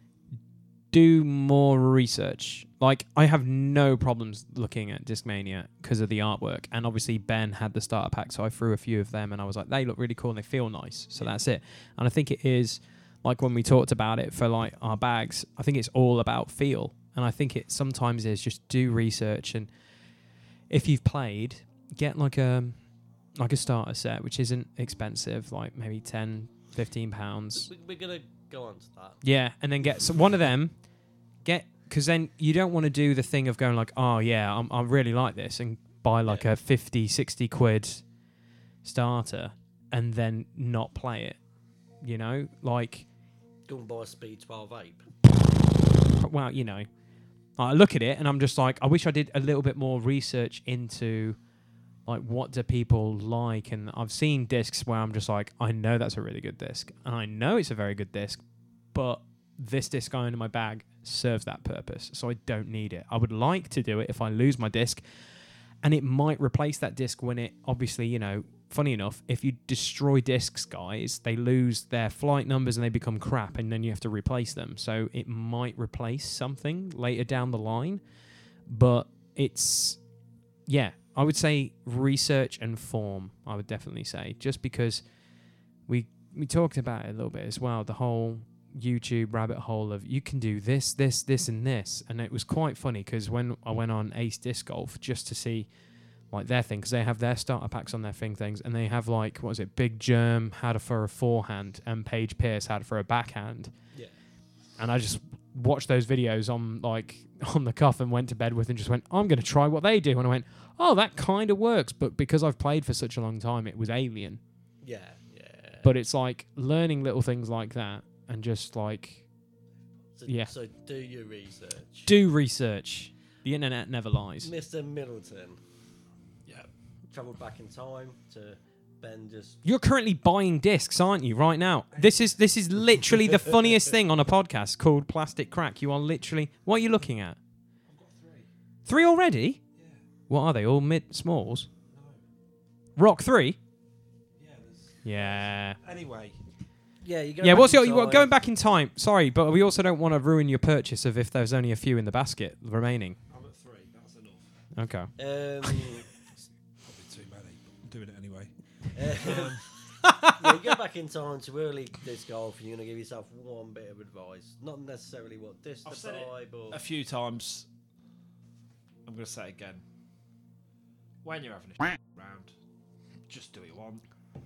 do more research. Like, I have no problems looking at Discmania because of the artwork, and obviously Ben had the starter pack, so I threw a few of them and I was like, they look really cool and they feel nice, so that's it. And I think it is like when we talked about it for like our bags, I think it's all about feel, and I think it sometimes is just do research, and if you've played, get like a starter set, which isn't expensive, like maybe £10-15. We're going to go on to that. Yeah, and then get one of them, because then you don't want to do the thing of going like, oh yeah, I really like this, and buy like a 50-60 quid starter and then not play it, you know? Like, go and buy a Speed 12 Ape. Well, you know, I look at it and I'm just like, I wish I did a little bit more research into like, what do people like? And I've seen discs where I'm just like, I know that's a really good disc, and I know it's a very good disc, but this disc going in my bag serves that purpose, so I don't need it. I would like to do it if I lose my disc, and it might replace that disc when it, obviously, you know, funny enough, if you destroy discs, guys, they lose their flight numbers and they become crap, and then you have to replace them. So it might replace something later down the line, but it's, yeah, I would say research and form, I would definitely say, just because we talked about it a little bit as well, the whole YouTube rabbit hole of you can do this, and this. And it was quite funny because when I went on Ace Disc Golf just to see like their thing, because they have their starter packs on their things, and they have like, what was it, Big Germ had it for a forehand and Paige Pierce had it for a backhand. Yeah. And I just watched those videos on the cuff and went to bed with and just went, I'm going to try what they do. And I went, oh, that kind of works. But because I've played for such a long time, it was alien. Yeah. But it's like learning little things like that and just like, So do your research. Do research. The internet never lies. Mr. Middleton. Yeah. Travelled back in time to Ben just... You're currently buying discs, aren't you, right now? This is literally the funniest thing on a podcast called Plastic Crack. You are literally... What are you looking at? I've got 3. 3 already? Yeah. What are they, all mid-smalls? No. Rock 3? Yeah, Yeah. Anyway. Yeah, you go. Yeah, what's your going back in time? Sorry, but we also don't want to ruin your purchase if there's only a few in the basket remaining. I'm at 3. That's enough. Okay. Probably too many. I'm doing it anyway. Yeah, you go back in time to early disc golf, and you're going to give yourself one bit of advice. Not necessarily what disc I've to said buy, it but... a few times. I'm going to say it again. When you're having a round, just do what you want.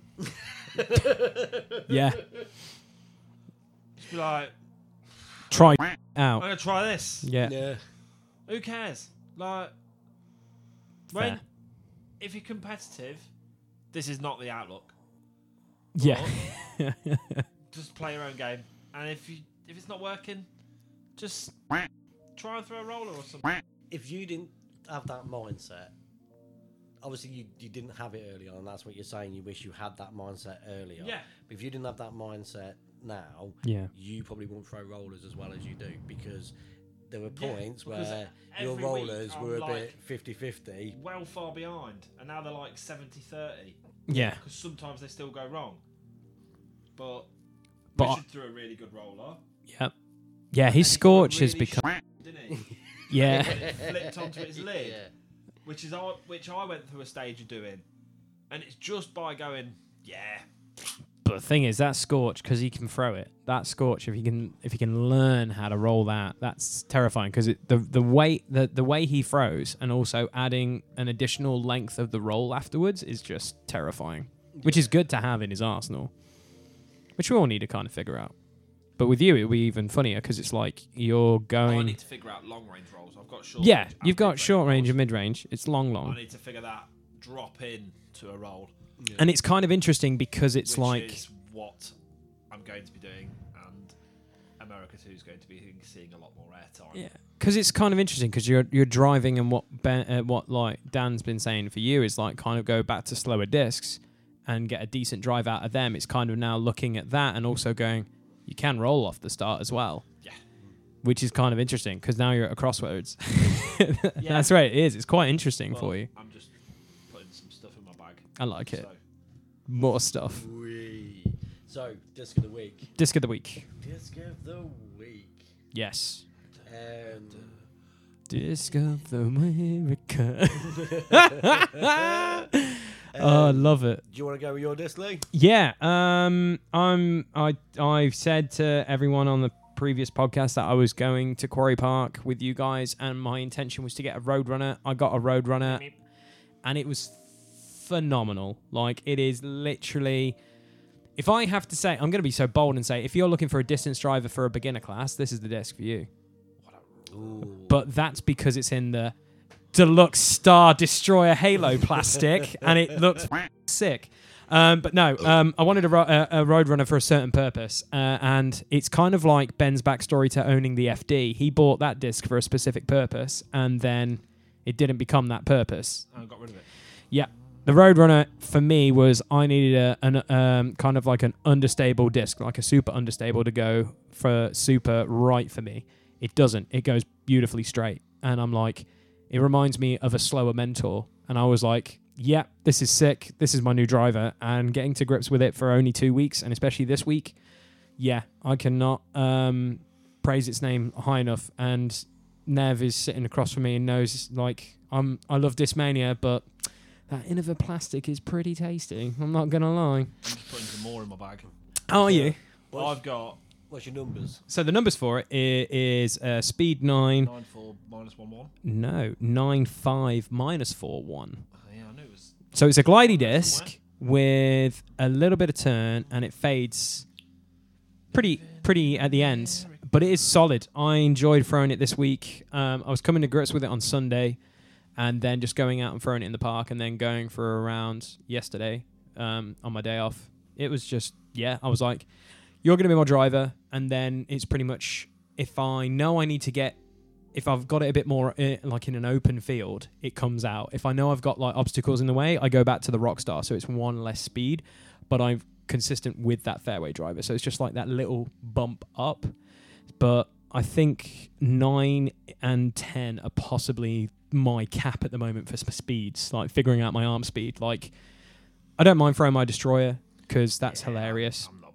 Yeah. Just be like, Try I'm out. going to try this. Yeah. Who cares? Like, Fair. if you're competitive, this is not the outlook. Yeah. Just play your own game, and if it's not working, just try and throw a roller or something. If you didn't have that mindset, obviously you didn't have it early on, that's what you're saying, you wish you had that mindset earlier. Yeah. But if you didn't have that mindset now, Yeah. you probably won't throw rollers as well as you do, because there were Yeah, points because where your every rollers week were a I'm bit 50-50. well far behind, and now they're like 70-30. Yeah. Because sometimes they still go wrong. But But- Richard threw a really good roller. Yep. Yeah, his scorch has really become... Didn't he? Yeah. And it flipped onto its lid, Yeah. which I went through a stage of doing. And it's just by going, yeah. But the thing is, that Scorch, because he can throw it. That Scorch, if he can learn how to roll that, that's terrifying. Because the way he throws, and also adding an additional length of the roll afterwards, is just terrifying. Which is good to have in his arsenal, which we all need to kind of figure out. But with you, it'll be even funnier because it's like you're going. I need to figure out long range rolls. I've got short. Yeah, range you've and got mid-range short range rolls. and mid range. It's long. I need to figure that drop in to a roll. Yeah. And it's kind of interesting because it's which like. is what I'm going to be doing, and America 2 is going to be seeing a lot more airtime. Yeah, because it's kind of interesting because you're driving, and what like Dan's been saying for you is like kind of go back to slower discs and get a decent drive out of them. It's kind of now looking at that and also going, you can roll off the start as well. Yeah. Which is kind of interesting because now you're at a crossroads. Yeah. That's right, it is. It's quite interesting Well, for you. I'm just putting some stuff in my bag. I like it. So, More stuff. Wee. So, disc of the week. Disc of the week. Disc of the week. Yes. Disc Disc of the America. Oh, I love it. Do you want to go with your disc, Lee? Yeah, I've said to everyone on the previous podcast that I was going to Quarry Park with you guys, and my intention was to get a Roadrunner. I got a Roadrunner, and it was phenomenal. Like, it is literally. If I have to say, I'm going to be so bold and say, if you're looking for a distance driver for a beginner class, this is the disc for you. Ooh. But that's because it's in the Deluxe Star Destroyer Halo plastic, and it looks sick. But no, I wanted a Roadrunner for a certain purpose, and it's kind of like Ben's backstory to owning the FD. He bought that disc for a specific purpose, and then it didn't become that purpose. I got rid of it. Yeah. The Roadrunner for me was I needed a kind of like an understable disc, like a super understable to go for super right for me. It doesn't. It goes beautifully straight. And I'm like, it reminds me of a slower Mentor. And I was like, yeah, this is sick. This is my new driver. And getting to grips with it for only 2 weeks, and especially this week, yeah, I cannot praise its name high enough. And Nev is sitting across from me and knows, like, I love Discmania, but that Innova plastic is pretty tasty. I'm not going to lie. I'm just putting some more in my bag. How are you? Well, I've got What's your numbers? So the numbers for it is speed 9. 9.4 minus 1.1. No, 9.5 minus 4.1. Oh, yeah, I knew it was. So it's a glidey disc with a little bit of turn, and it fades pretty at the end. But it is solid. I enjoyed throwing it this week. I was coming to grips with it on Sunday, and then just going out and throwing it in the park, and then going for a round yesterday on my day off. It was just, yeah, I was like, you're going to be my driver, and then it's pretty much, if I know I need to get, if I've got it a bit more like in an open field, it comes out. If I know I've got like obstacles in the way, I go back to the Rockstar, so it's one less speed, but I'm consistent with that fairway driver. So it's just like that little bump up. But I think 9 and 10 are possibly my cap at the moment for speeds, like figuring out my arm speed. Like, I don't mind throwing my Destroyer because that's hilarious. I'm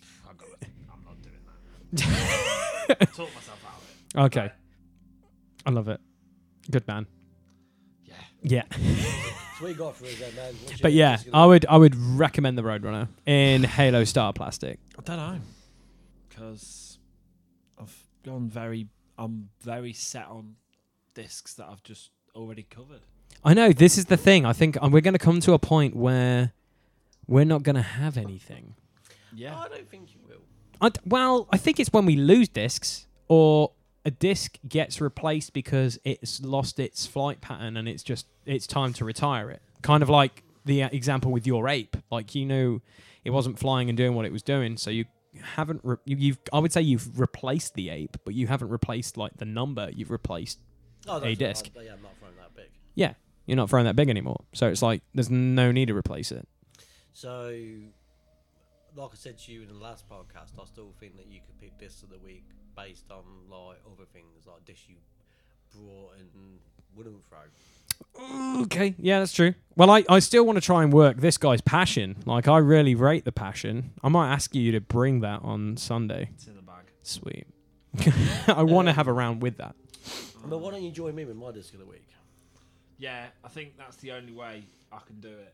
not doing that. I talked myself out of it. Okay. I love it. Good man. Yeah. Yeah. So what you got for us then, man? What's But your yeah, disc of the I would recommend the Roadrunner in Halo Star plastic. I don't know, because I'm very set on discs that I've just already covered. I know, this is the thing. I think we're going to come to a point where we're not going to have anything. Yeah. I don't think you will. Well, I think it's when we lose discs, or a disc gets replaced because it's lost its flight pattern and it's time to retire it. Kind of like the example with your ape. Like, it wasn't flying and doing what it was doing, so you haven't I would say you've replaced the ape, but you haven't replaced like the number. You've replaced a disc. Yeah, I'm not throwing that big. Yeah, you're not throwing that big anymore. So it's like there's no need to replace it. So, like I said to you in the last podcast, I still think that you could pick disc of the week based on like other things, like disc you brought and wouldn't throw. Okay, yeah, that's true. Well, I still want to try and work this guy's passion. Like, I really rate the passion. I might ask you to bring that on Sunday. It's in the bag. Sweet. I want to have a round with that. But why don't you join me with my disc of the week? Yeah, I think that's the only way I can do it,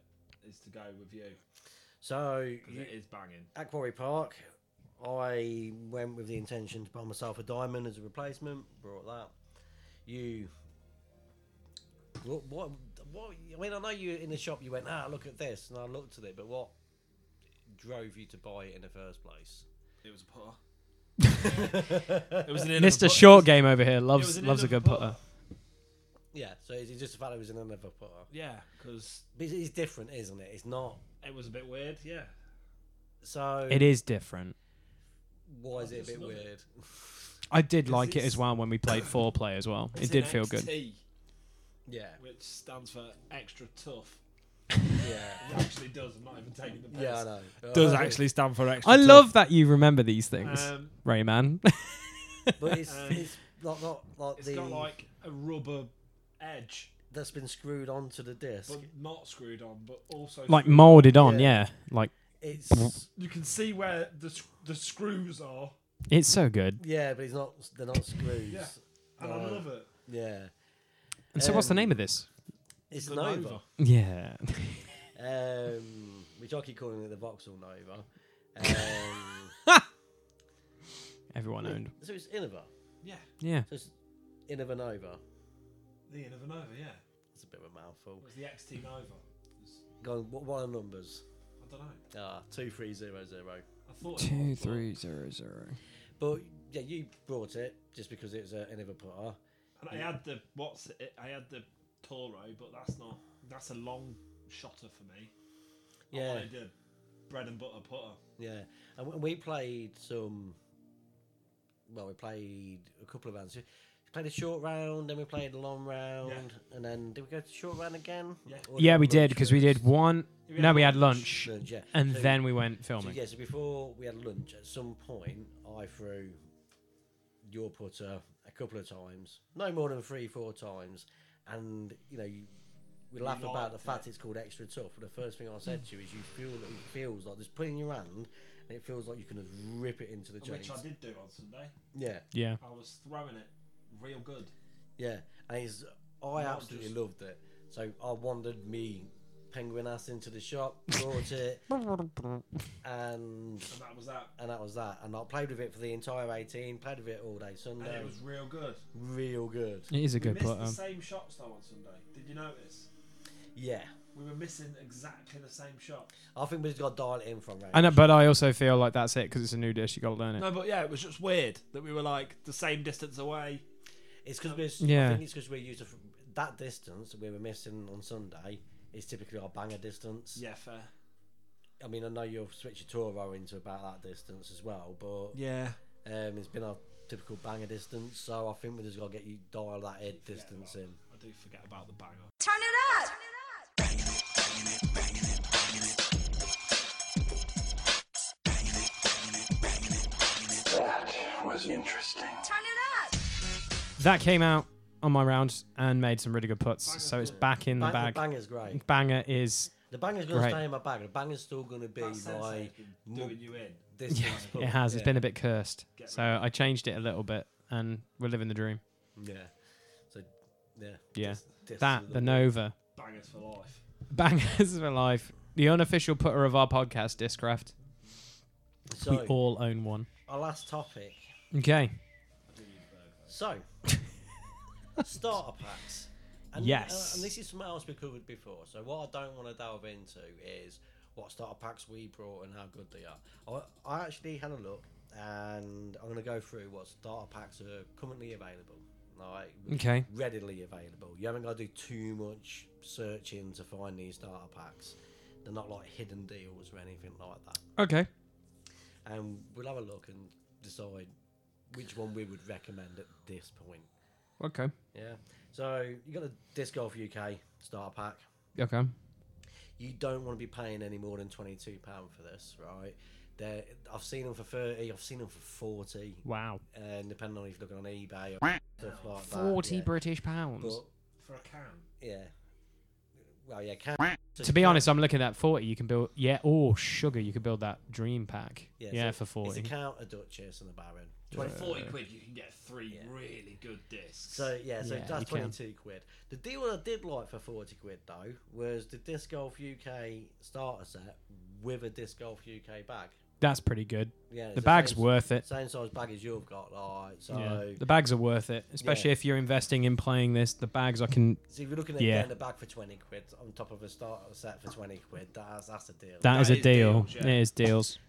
is to go with you So, because it is banging. at Quarry Park, I went with the intention to buy myself a diamond as a replacement. Brought that. You. What? I mean, I know you in the shop. You went, look at this, and I looked at it. But what drove you to buy it in the first place? It was a putter. It was an Mr. Short Game over here loves a good putter. Yeah. So it's just the fact it was in another putter. Yeah, because It's different, isn't it? It's not. it was a bit weird. Yeah. So It is different. why is it a just bit love it. weird? I did 'Cause like it it's- as well when we played 4-play as well. It's It did an feel good. XT, Yeah. which stands for extra tough. Yeah. It actually does. I'm not even taking the piss. Yeah, I know. Does actually stand for extra. I tough. love that you remember these things, Rayman. But it's Um, it's not like It's the got like a rubber edge, that's been screwed onto the disc. but not screwed on, but also Like screwed molded on, Yeah. yeah. Like It's You can see where the screws are, it's so good. yeah, but it's not. They're not screws. Yeah. and I love it. Yeah. And so, what's the name of this? It's The Nova. Yeah. Which I keep calling it the Vauxhall Nova. Everyone owned. So it's Innova. Yeah, Yeah. So it's Innova Nova. the Innova Nova. Yeah, It's a bit of a mouthful. it was the XT Nova. Go on, what are the numbers? I don't know. 2300. I thought it was, but- 2300. But yeah, you brought it just because it was an Innova putter. And I had the I had the Toro, but that's a long shotter for me. I Yeah. wanted a bread and butter putter. Yeah, and we played some. Well, we played a couple of rounds. We played a short round, then we played a long round, and then did we go to short round again? Yeah. Or Yeah, we lunch did because we did first? one. No, we had lunch, Lunch, yeah. and So- then we went So, filming. yeah, so before we had lunch, at some point, I threw your putter a couple of times, no more than 3-4 times, and we laugh about liked the it. fact it's called extra tough. But the first thing I said to you is, you feel that it feels like just putting your hand, and it feels like you can just rip it into the joints. Which I did do on Sunday. Yeah, Yeah. I was throwing it real good. yeah, and I absolutely loved it. So I wandered me penguin ass into the shop, brought it, and And that was that. that was that. And I played with it for the entire 18, played with it all day And Sunday. it was real good. Real good. It is a We good missed putter. the same shots though on Sunday. Did you notice? Yeah. We were missing exactly the same shots. I think we've got to dial it in from range. I know, but I also feel like that's it because it's a new dish. You got to learn it. No, but yeah, it was just weird that we were like the same distance away. It's because I Yeah. think it's because we're used to that distance we were missing on Sunday is typically our banger distance. Yeah, fair. I mean, I know you'll switch your Toro into about that distance as well, but Yeah. it's been our typical banger distance, so I think we just got to get you dial that head distance in. I do forget about the banger. Turn it up. That was interesting. Turn it up. That came out on my round and made some really good puts. So it's back in the The bag. banger's great. Banger is The banger's going to Great. stay in my bag. The banger's still going to be That my sensei's been doing you in. distance. putt. it has. It's Yeah. been a bit cursed. Get So rid of I changed it a little bit, and we're living the dream. Yeah. So, yeah. Yeah. Distance That of the ball. Nova Bangers for life. bangers for life. The unofficial putter of our podcast, Discraft. So, We all own one. our last topic. Okay. So, starter packs. Yes. And this is something else we covered before. So what I don't want to delve into is what starter packs we brought and how good they are. I actually had a look, and I'm going to go through what starter packs are currently available. Like, Okay. readily available. You haven't got to do too much searching to find these starter packs. They're not like hidden deals or anything like that. Okay. And we'll have a look and decide which one we would recommend at this point. Okay. Yeah. So you got a Disc Golf UK starter pack. Okay. You don't want to be paying any more than £22 for this, right? I've seen them for 30. I've seen them for 40. Wow. And depending on if you're looking on eBay or stuff like that. 40 yeah. British pounds. But For a can. yeah. Well, yeah. To be honest, I'm looking at 40. You can build, sugar. You can build that dream pack. Yeah, for It's 40. a Count, a Duchess, and a Baron. For 40 quid, you can get 3 really good discs. So Yeah, that's you can. 22 quid. The deal I did like for 40 quid though was the Disc Golf UK starter set with a Disc Golf UK bag. That's pretty good. Yeah, The bag's worth it. Same size bag as you've got, like so. Yeah. The bags are worth it, especially if you're investing in playing this. The bags I can. So if you're looking at getting a bag for 20 quid on top of a starter set for 20 quid, that's a deal. That is a is deal. deals, yeah. It is deals.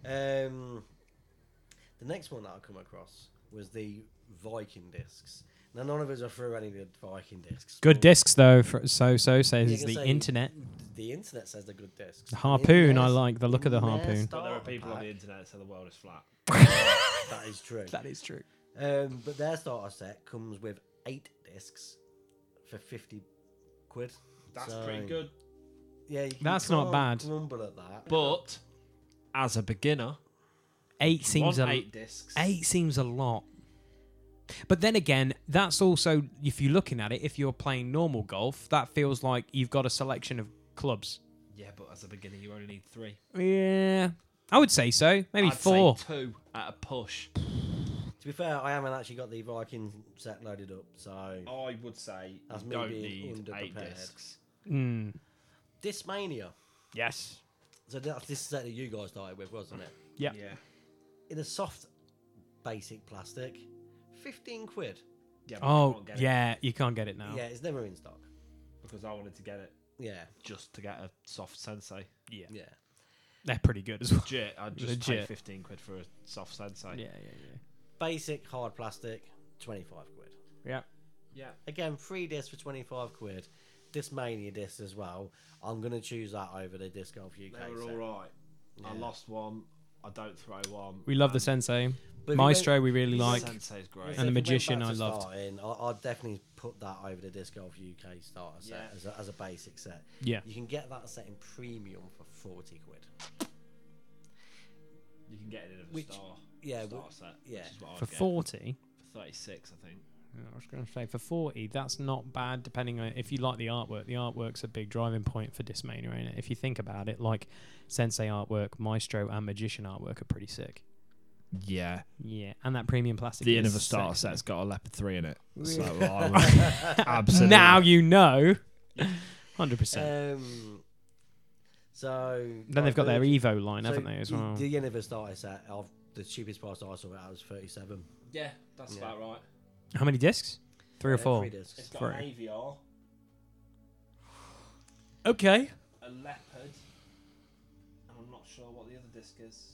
The next one that I come across was the Viking discs. Now none of us are through any of the Viking discs. Good Well, discs though. So says you the can say internet. The internet says they're good discs. The harpoon, I Internet- like the look of the in their harpoon. But there are starter people on the pack- internet that say the world is flat. That is true. That is true. But their starter set comes with 8 discs for 50 quid. That's So, pretty good. Yeah, you That's not can't bad. grumble at that. But as a beginner, 8 seems want a 8 discs. 8 seems a lot. But then again, that's also, if you're looking at it, if you're playing normal golf, that feels like you've got a selection of clubs. Yeah, but as a beginner, you only need 3. Yeah, I would say so. Maybe I'd 4. say 2 at a push. To be fair, I haven't actually got the Viking set loaded up, so I would say That's you me don't being need 8 underprepared. discs. Mm. Discmania. Yes. So that's this set that you guys started with, wasn't it? Yeah. Yeah. In a soft, basic plastic, 15 quid. Yeah, but you Oh, can't get it yeah. You can't get it now. Yeah, it's never in stock. because I wanted to get it Yeah, just to get a soft Sensei. Yeah. yeah. They're pretty good as well. Legit, I'd just pay Legit. 15 quid for a soft Sensei. Yeah. Basic hard plastic, 25 quid. Yeah. Yeah. Again, 3 discs for 25 quid. Discmania discs as well. I'm going to choose that over the Disc Golf UK They were set. alright. I Yeah. lost one. I don't throw one. We love the and Sensei. But if you Maestro, we really you like. Sensei's great. So And the if we went Magician back I to loved. starting, I'd definitely put that over the Disc Golf UK starter set Yeah. as a basic set. Yeah. You can get that set in premium for 40 quid. You can get it in a Which- star. yeah, star but- set. yeah. Which is what For I'd get. 40. For 36, I think. I was going to say for 40, that's not bad. Depending on if you like the artwork's a big driving point for Discmania, ain't it? If you think about it, like Sensei artwork, Maestro, and Magician artwork are pretty sick. Yeah. Yeah, and that premium plastic. The is end of a starter sexy. set's got a Leopard 3 in it. Yeah. So I would absolutely. Now you know. 100%. So Then they've got their Divergent- Evo line, so haven't they, as well? The end of a starter set of the cheapest price I saw it at was 37. Yeah, that's Yeah. about right. How many discs? 3 or 4? 3 discs. It's got Three. an AVR, Okay. a Leopard, and I'm not sure what the other disc is.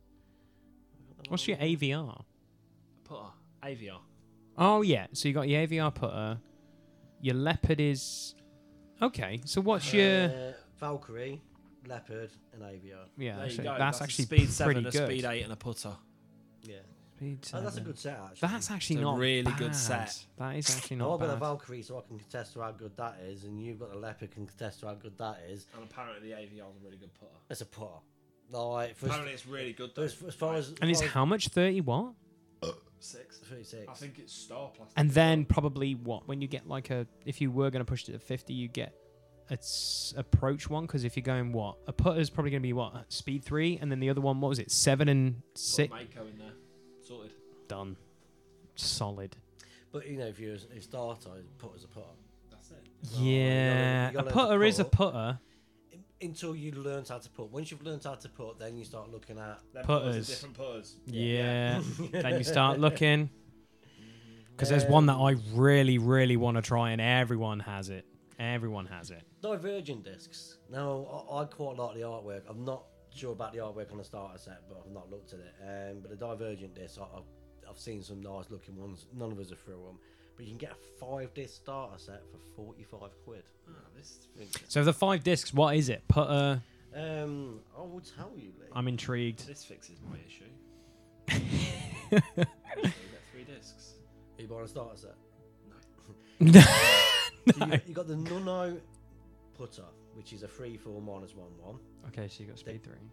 What's your AVR? Putter. AVR. Oh, yeah. So you got your AVR putter. Your Leopard is... Okay, so what's your... Valkyrie, Leopard, and AVR. Yeah, There you so go. that's a actually speed 7, pretty a good. speed 8, and a putter. Yeah. Speed Oh, that's a 7. good set, actually. That's actually It's a not really bad. good set. That is actually I've not got a bad. Valkyrie so I can contest to how good that is, and you've got a Leopard can contest to how good that is. And apparently the AVR is a really good putter. It's a putter. Like, for Apparently it's really good though. as far as... And it's far as- how much? 30 what? 6. 36. I think it's star plastic. And as then well. probably what? When you get like a... If you were going to push it to 50, you get a approach one, because if you're going what? A putter's probably going to be what? Speed 3, and then the other one, what was it? 7 and 6? Got Mako in there. Sorted. Done. Solid. But, you know, if you're a starter, putter's a putter. That's it. No, you Yeah. gotta A learn to putter is a putt. putter. Until you learn how to put. Once you've learned how to put, then you start looking at... Them Putters. are different putters. Yeah. Then you start looking. Because there's one that I really, really want to try, and everyone has it. Everyone has it. Divergent discs. Now, I quite like the artwork. I'm not sure about the artwork on the starter set, but I've not looked at it. But the Divergent discs, I've seen some nice looking ones. None of us are through them. But you can get a 5-disc starter set for 45 quid. Ah, this So the 5 discs, what is it? Putter. I will tell you, Lee. I'm intrigued. this fixes my issue. You get 3 discs. Are you buying a starter set? No. So you got the Nuno putter, which is a 3-4 -1-1. Okay, so you got speed 3.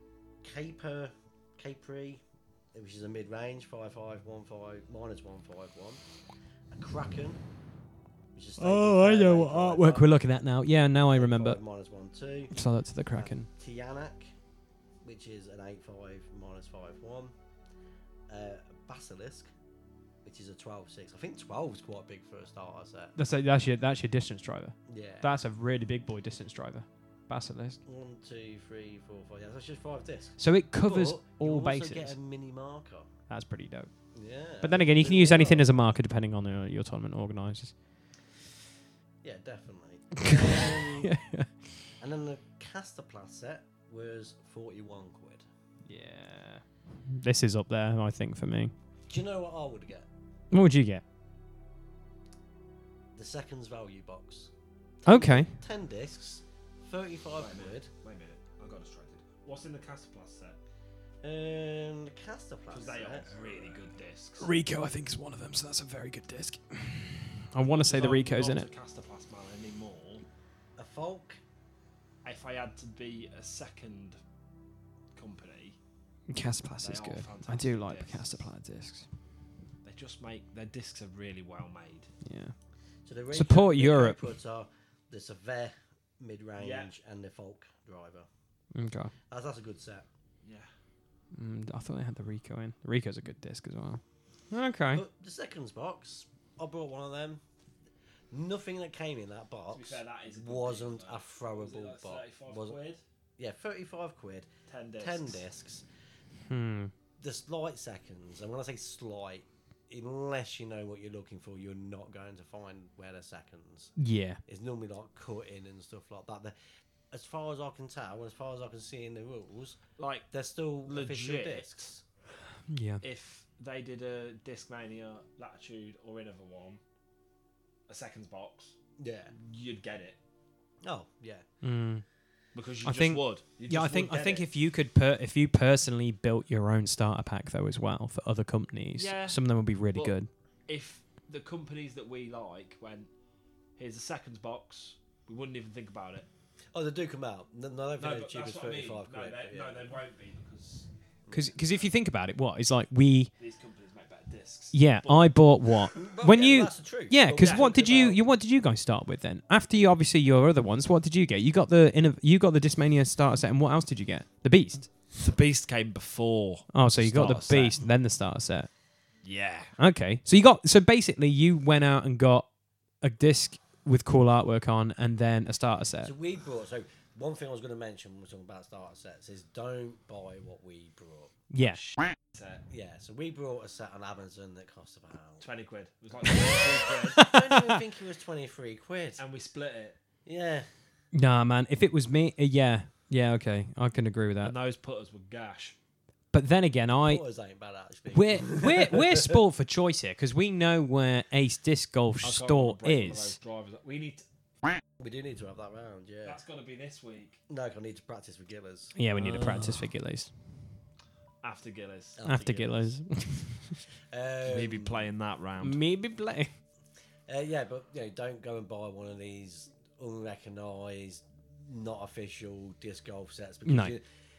Capri, which is a mid-range 5-5-1-5 -1-5-1. A Kraken, which is Oh, I know what artwork we're looking at now. Yeah, now I remember. -1-2. So that's the Kraken. Tianak, which is an 8-5 -5-1. Basilisk, which is a 12.6. I think 12 is quite big for a starter set. That's your distance driver. Yeah. That's a really big boy distance driver. Basilisk. 1, 2, 3, 4, 5. Yeah, that's just 5 discs. So it covers But all you also bases. get a mini marker. That's pretty dope. Yeah. But then again, you can Really use anything well. as a marker depending on your tournament organisers. Yeah, definitely. And then the Casterplast set was 41 quid. Yeah. This is up there, I think, for me. Do you know what I would get? What would you get? The seconds value box. Okay. 10 discs, 35 quid. Wait a minute. I got distracted. What's in the Casterplast set? The Casterplast Because they set. are really good discs. Rico, I think, is one of them, so that's a very good disc. I want to say the Rico's in it. Casterplast man anymore. A Folk. If I had to be a second company, Casterplast They is are good. I fantastic do like the discs. Casterplast discs. they just make their discs are really well made. Yeah. So the Rico, Support Rico Europe. puts are the Sever mid-range Yeah. and the Folk driver. Okay. That's a good set. Yeah. I thought they had the Rico in. The Rico's a good disc as well. Okay. But the seconds box, I brought one of them. Nothing that came in that box To be fair, that is a good wasn't deal, a though. throwable Was it like box. 35 Wasn't- quid? Yeah, 35 quid, 10 discs. 10 discs. Hmm. The slight seconds, and when I say slight, unless you know what you're looking for, you're not going to find where the seconds. Yeah. It's normally like cutting and stuff like that. As far as I can tell, and as far as I can see in the rules, Like, they're still official Legit. discs. Yeah. if they did a Discmania, Latitude, or Innova one, a seconds box, Yeah. you'd get it. Oh, yeah. Mm. Because you I just think- would. You Yeah, I just think would I get think it. if you could if you personally built your own starter pack though as well for other companies, Yeah. some of them would be really But- good. If the companies that we like went, here's a seconds box, we wouldn't even think about it. Oh, they do come out. No, I don't think No, they're but cheap as that's what I mean. 35 No, quid. they, but yeah. no, they won't be Because if you think about it, what it's like we these companies make better discs. yeah But I bought what But when yeah, you that's the truth. yeah But because we're what did talking about- what did you guys start with then after you obviously your other ones what did you get you got the Discmania starter set and what else did you get the Beast The Beast came before. oh so you got the Starter set. Beast then the starter set Yeah. okay so basically you went out and got a disc with cool artwork on and then a starter set So we brought. So one thing I was going to mention when we're talking about starter sets is don't buy what we brought. yeah Set. Yeah, so we brought a set on Amazon that cost about. 20 quid. It was like 23 quid. I don't even think it was 23 quid. And we split it. Yeah. nah man if it was me yeah okay I can agree with that And those putters were gash. but then again Waters ain't bad actually. We're spoiled for choice here because we know where Ace Disc Golf I can't store remember breaking is. one of those drivers. We need to, We do need to have that round, yeah. that's got to be this week No, I need to practice with Gillers. Yeah, we need to practice for Gillies. after Gillis. After Gillies. Maybe playing that round. Maybe play. Yeah, but don't go and buy one of these unrecognised, not official disc golf sets. Because No.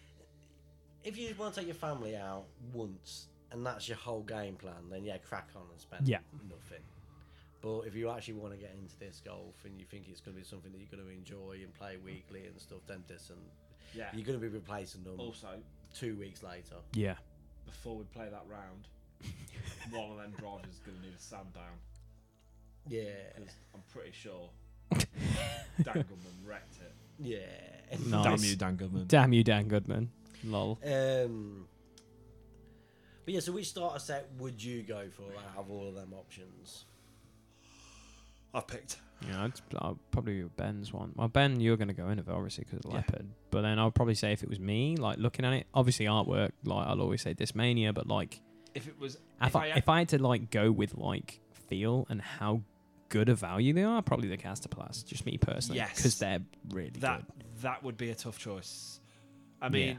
if you want to take your family out once and that's your whole game plan, then yeah, crack on and spend Yeah. nothing. But if you actually want to get into disc golf and you think it's going to be something that you're going to enjoy and play weekly and stuff, then Yeah. you're going to be replacing them Also, 2 weeks later. Yeah. before we play that round, one of them drivers is going to need a sand down. Yeah, Because I'm pretty sure Dan Goodman wrecked it. yeah. Nice. Damn you, Dan Goodman. Damn you, Dan Goodman. Lol. But yeah, so which starter set would you go for out of all of them options? I've picked. Yeah, I'll probably go Ben's one. Well, Ben, you're going to go Innova, obviously, because of Yeah. Leopard. But then I'll probably say if it was me, like, looking at it, obviously artwork, like, I'll always say Discmania, but, like, If it was... if I had to, like, go with, like, feel and how good a value they are, probably the Casterplast, just me personally. Yes. Because they're really that good. that would be a tough choice. I mean,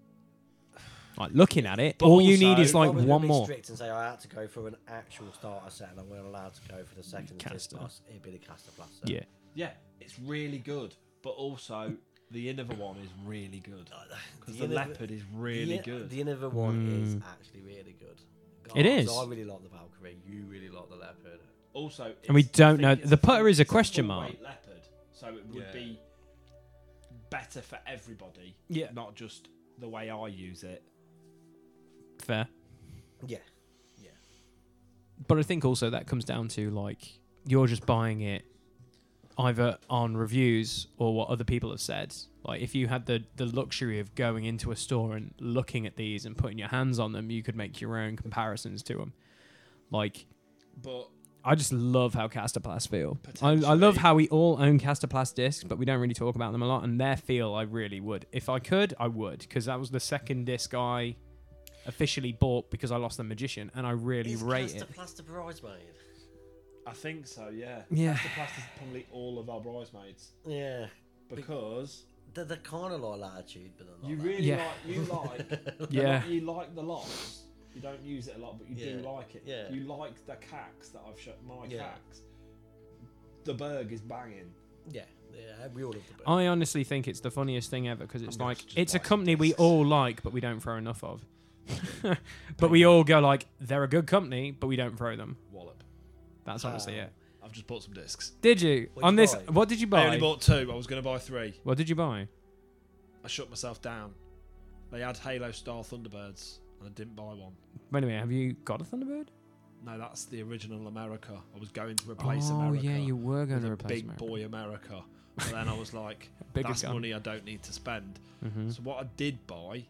Like, looking at it, But all you need also- is, like, I was gonna one be more. strict and say I had to go for an actual starter set and I weren't allowed to go for the second disc Caster. plus. It'd be the Casterplast set. Yeah. yeah, it's really good, but also the Innova one is really good because the Innova- Leopard is really good. The Innova one is actually really good. It So is. I really like the Valkyrie. You really like the Leopard. Also, And we it's- don't I think know- it's the putter is a it's question full-weight mark. Leopard, so it would Yeah. be better for everybody. Yeah. not just the way I use it. Fair. Yeah. Yeah. But I think also that comes down to like you're just buying it either on reviews or what other people have said. Like if you had the luxury of going into a store and looking at these and putting your hands on them, you could make your own comparisons to them. Like, But I just love how Casterplast feel. I Potentially. love how we all own Casterplast discs, but we don't really talk about them a lot. And their feel, I really would. If I could, I would, because that was the second disc I officially bought because I lost the Magician, and I really rate it. Casterplast a bridesmaid? I think so, yeah. Yeah. Casterplast is probably all of our bridesmaids Yeah. because They're kind of like Latitude, but they're not. you that. really Yeah. like Yeah. you like the loss. You don't use it a lot, but you do Yeah. like it. Yeah. You like the cax that I've shot. My Yeah. cax. The Berg is banging. Yeah, we all love the bird. I honestly think it's the funniest thing ever because it's I'm gonna like just it's a buy some company we discs. all like, but we don't throw enough of. But we all go like they're a good company, but we don't throw them. Wallop. That's honestly Wow. it. I've just bought some discs. Did you What'd on you this? buy? What did you I buy? only bought 2. I was going to buy 3. What did you buy? I shut myself down. They had Halo Star Thunderbirds, and I didn't buy one. By the way, have you got a Thunderbird? No, that's the original America. I was going to replace Oh America. yeah, you were going with to a replace big America. boy America. But then I was like, Bigger that's gun. money I don't need to spend. Mhm. So what I did buy,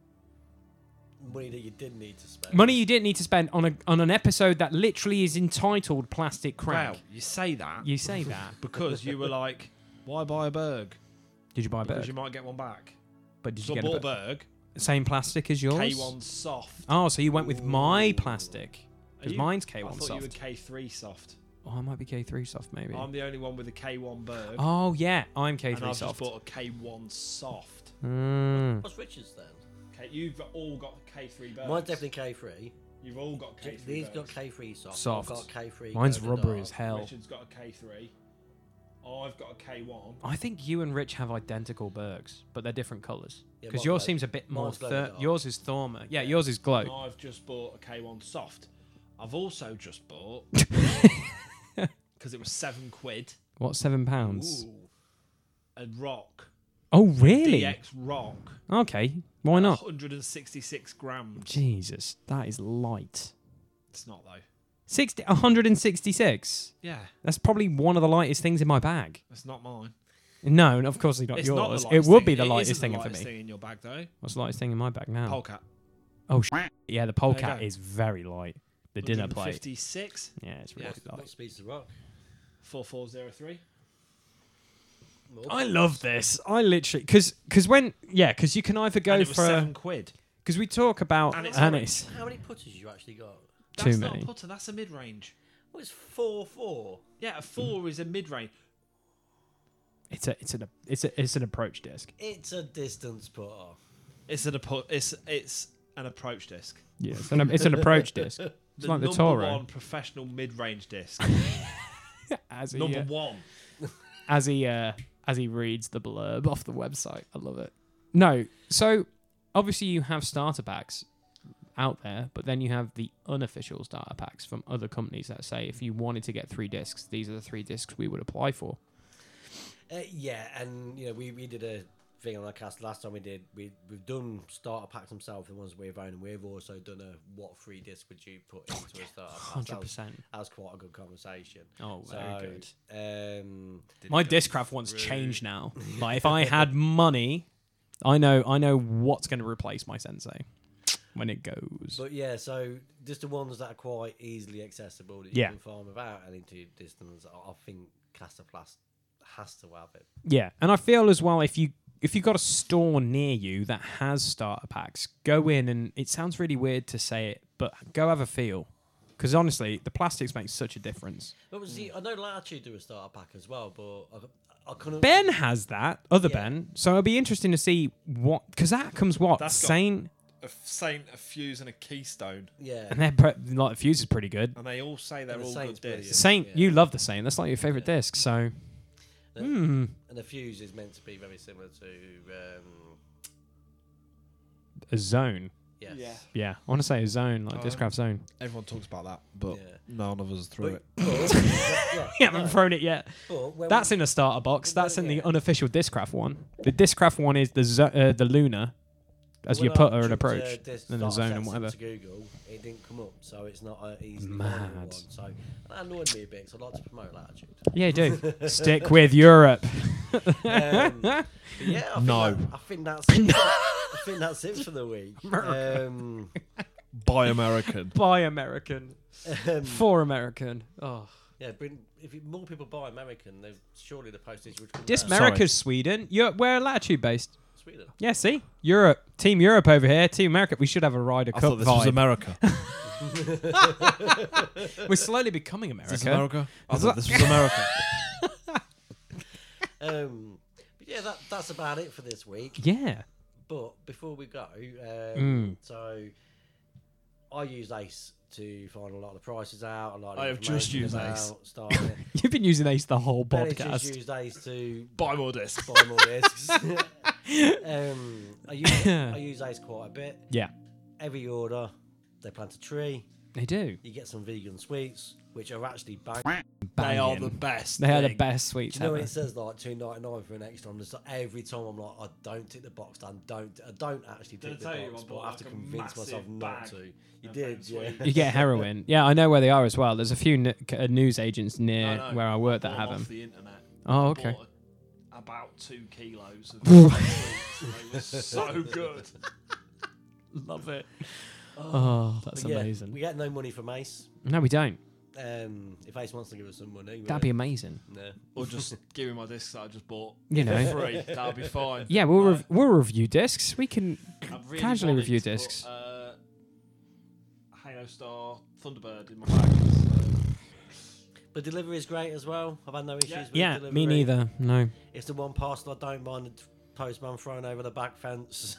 Money that you did need to spend. Money you didn't need to spend on an episode that literally is entitled "Plastic Crack." wow, you say that You say that. because you were like, why buy a Berg? Did you buy a Because Berg? you might get one back. But did So you I get a bought a Berg? Berg, Same plastic as yours? K1 soft. Oh, so you went with my plastic. Are Because you- mine's I K1 thought you were soft. K3 soft. Oh, I might be K3 soft, maybe. I'm the only one with a K1 Berg. Oh, yeah, I'm K3 and I've soft. just bought a K1 soft. Mm. What's Richard's then? You've all got K3 Bergs. Mine's definitely K3. You've all got K3 These Bergs. got K3 soft. Soft. I've got K3. Mine's Glow in the rubbery Dark. as hell. Richard's got a K3. I've got a K1. I think you and Rich have identical Bergs, but they're different colours. Yeah, Because mine's yours glow- seems a bit more... mine's glow in the dark. yours is Thormer. Yeah, yours is Glow. And I've just bought a K1 soft. I've also just bought, because it was £7, What, £7? a Rock. Oh, really? DX Rock. Okay, why not? 166 grams. Jesus, that is light. It's not though. 166? Yeah, That's probably one of the lightest things in my bag. it's not mine. No, and of course it's not It's yours. not the It lightest would thing. be the It lightest isn't thing the for lightest me. thing in your bag though. What's the lightest thing in my bag now? Polecat. Oh, yeah, the There you Polecat go. is very light. The dinner plate. 56. Yeah, it's really Yeah. What light. speed's the rock? 4403. I love this. I literally because you can either go And it was for £7. because we talk about And it's Anis How many putters you actually got? too That's not many. a putter. That's a mid-range. Well, it's 4-4. Yeah, a 4 is a mid-range. It's an approach disc. It's a distance putter. It's an approach disc. Yeah, it's an approach disc. It's like the number Toro. one professional mid-range disc. As he, Number one. as he reads the blurb off the website. I love it. No, so obviously you have starter packs out there, but then you have the unofficial starter packs from other companies that say if you wanted to get 3 discs, these are the 3 discs we would apply for. Yeah, and you know we did a thing on our cast last time we've done starter packs themselves, the ones we've owned, and we've also done a what 3 disc would you put into a starter pack. 100%. That was quite a good conversation. Oh, very good. good. My Discraft one's changed now. Like if I had money, I know what's going to replace my Sensei when it goes. But yeah, so just the ones that are quite easily accessible that Yeah. you can farm without any too distance. I think Casterplast has to have it. Yeah, and I feel as well if you've got a store near you that has starter packs, go in and it sounds really weird to say it, but go have a feel. Because honestly, the plastics make such a difference. But see, I know Latitude do a starter pack as well, but I couldn't. Ben has that, other Yeah. Ben. So it'll be interesting to see what, because that comes what That's got- Saint, A Saint, a Fuse, and a Keystone. Yeah. and like the Fuse is pretty good. And they all say they're And the all Saint's good brilliant. discs. Saint, Yeah. you love the Saint. That's like your favorite disc. So And the Fuse is meant to be very similar to. a Zone. Yes. Yeah. Yeah, I want to say a Zone, like Discraft Zone. Everyone talks about that, but Yeah. none of us threw But, it. yeah, Yeah, I haven't thrown it yet. but when That's we- in a starter box. Well, That's in the yeah. unofficial Discraft one. The Discraft one is the Luna. When you I put an typed, approach this and the starter zone sets and whatever. into Google, it didn't come up, so it's not an easy Mad. one. So that annoyed me a bit. So I'd like to promote Latitude. Yeah, you do. Stick with Europe. But yeah, No. I think that's it. I think that's it for the week. Buy American. Buy American. For American. Oh. Yeah, if more people buy American, then surely the postage would come This down. America's Sweden. Where Latitude based? Sweden. Yeah, see? Europe. Team Europe over here. Team America. We should have a Ryder I Cup thought this was vibe. America. We're slowly becoming America. Is this America? I thought this was America. But yeah, that's about it for this week. Yeah. But before we go, so I use Ace to find a lot of the prices out. A lot of I have just used information Ace. about starting it. You've been using Ace the whole Benny just podcast. used Ace to Buy more discs. buy more discs. I use Ace quite a bit. Yeah. Every order, they plant a tree. They do. You get some vegan sweets, which are actually bang. They are Banging. the best. They are the thing. best sweets Do you know ever. when it says like $2.99 for an extra? I'm just like, every time I'm like, I don't tick the box down. I don't actually Did I tick the tell you box, I but bought I have to like a convince myself massive not bag to. You of did, them yeah. sweets? You get heroin. Yeah, I know where they are as well. There's a few news agents near No, where I work that bought have off them. the internet. Oh, I okay. bought about 2 kilos of sweets, and they were so good. Love it. Oh, that's But yeah, amazing. we get no money from Ace. No, we don't. If Ace wants to give us some money, That'd be amazing. no. Or just give me my discs that I just bought. You know. For free. That'll be fine. Yeah, we'll review discs. We can I've really casually wanted review to put, discs. Halo Star Thunderbird in my bag. But delivery is great as well. I've had no issues with Yeah, delivery. me neither. No. It's the one parcel I don't mind the postman throwing over the back fence.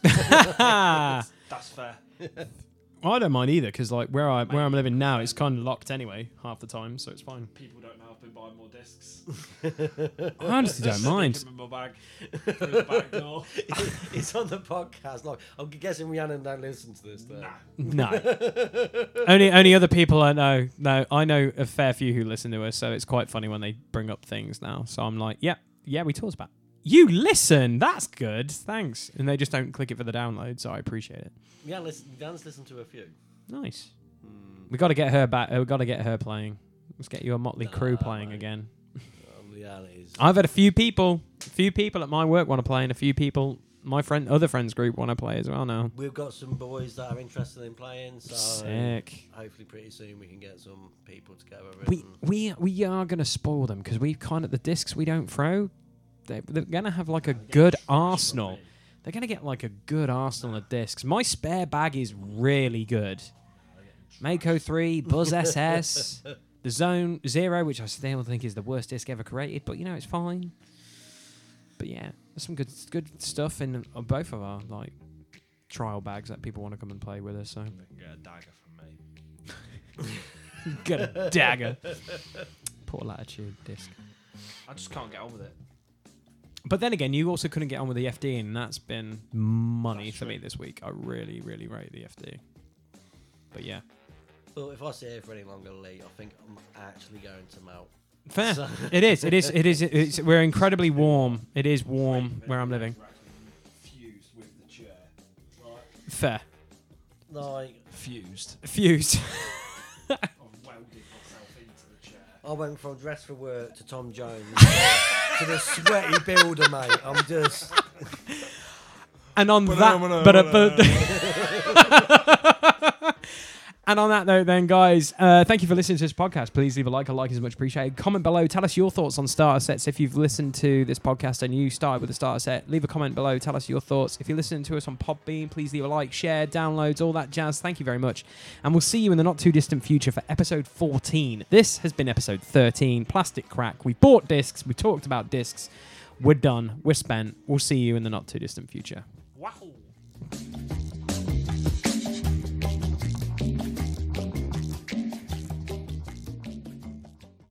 I That's fair. don't mind either because like where I'm living now, it's kind of locked anyway half the time, so it's fine. People don't know I've been buying more discs. I honestly don't mind. Stick 'em in my bag through the back door. It's on the podcast. Like, I'm guessing Rhiannon don't listen to this. Though. Nah. No. only other people I know. No, I know a fair few who listen to us, so it's quite funny when they bring up things now. So I'm like, yeah, we talked about. You listen. That's good. Thanks. And they just don't click it for the download, so I appreciate it. Yeah, Rhiannon's listened to a few. Nice. We got to get her back. We got to get her playing. Let's get you a Motley Crue playing mate. again. Rhiannon is. I've had a few people at my work want to play, and a few people, other friends group want to play as well now. We've got some boys that are interested in playing, so Sick. hopefully pretty soon we can get some people together. We are gonna spoil them because we kind of the discs we don't throw. They're gonna have like a good arsenal. They're gonna get like a good arsenal of discs. My spare bag is really good. Mako 3, Buzz SS, the Zone 0, which I still think is the worst disc ever created, but you know it's fine. But yeah, there's some good stuff in both of our like trial bags that people want to come and play with us. So They can get a dagger from me. get a dagger. Poor Latitude disc. I just can't get on with it. But then again, you also couldn't get on with the FD, and that's been money That's for me true. this week. I really, really rate the FD. But yeah, Well, if I sit here for any longer, Lee, I think I'm actually going to melt. fair. So- It is. We're incredibly warm. It is warm where I'm living. We're actually fused with the chair. Right. Fair. Like, Fused. Fused. I've welded myself into the chair. I went from dress for work to Tom Jones to the sweaty builder, mate. I'm just. And on And on that note, then, guys, thank you for listening to this podcast. Please leave a like. A like is much appreciated. Comment below. Tell us your thoughts on starter sets. If you've listened to this podcast and you started with a starter set, leave a comment below. Tell us your thoughts. If you're listening to us on Podbean, please leave a like, share, downloads, all that jazz. Thank you very much. And we'll see you in the not too distant future for episode 14. This has been episode 13, Plastic Crack. We bought discs. We talked about discs. We're done. We're spent. We'll see you in the not too distant future.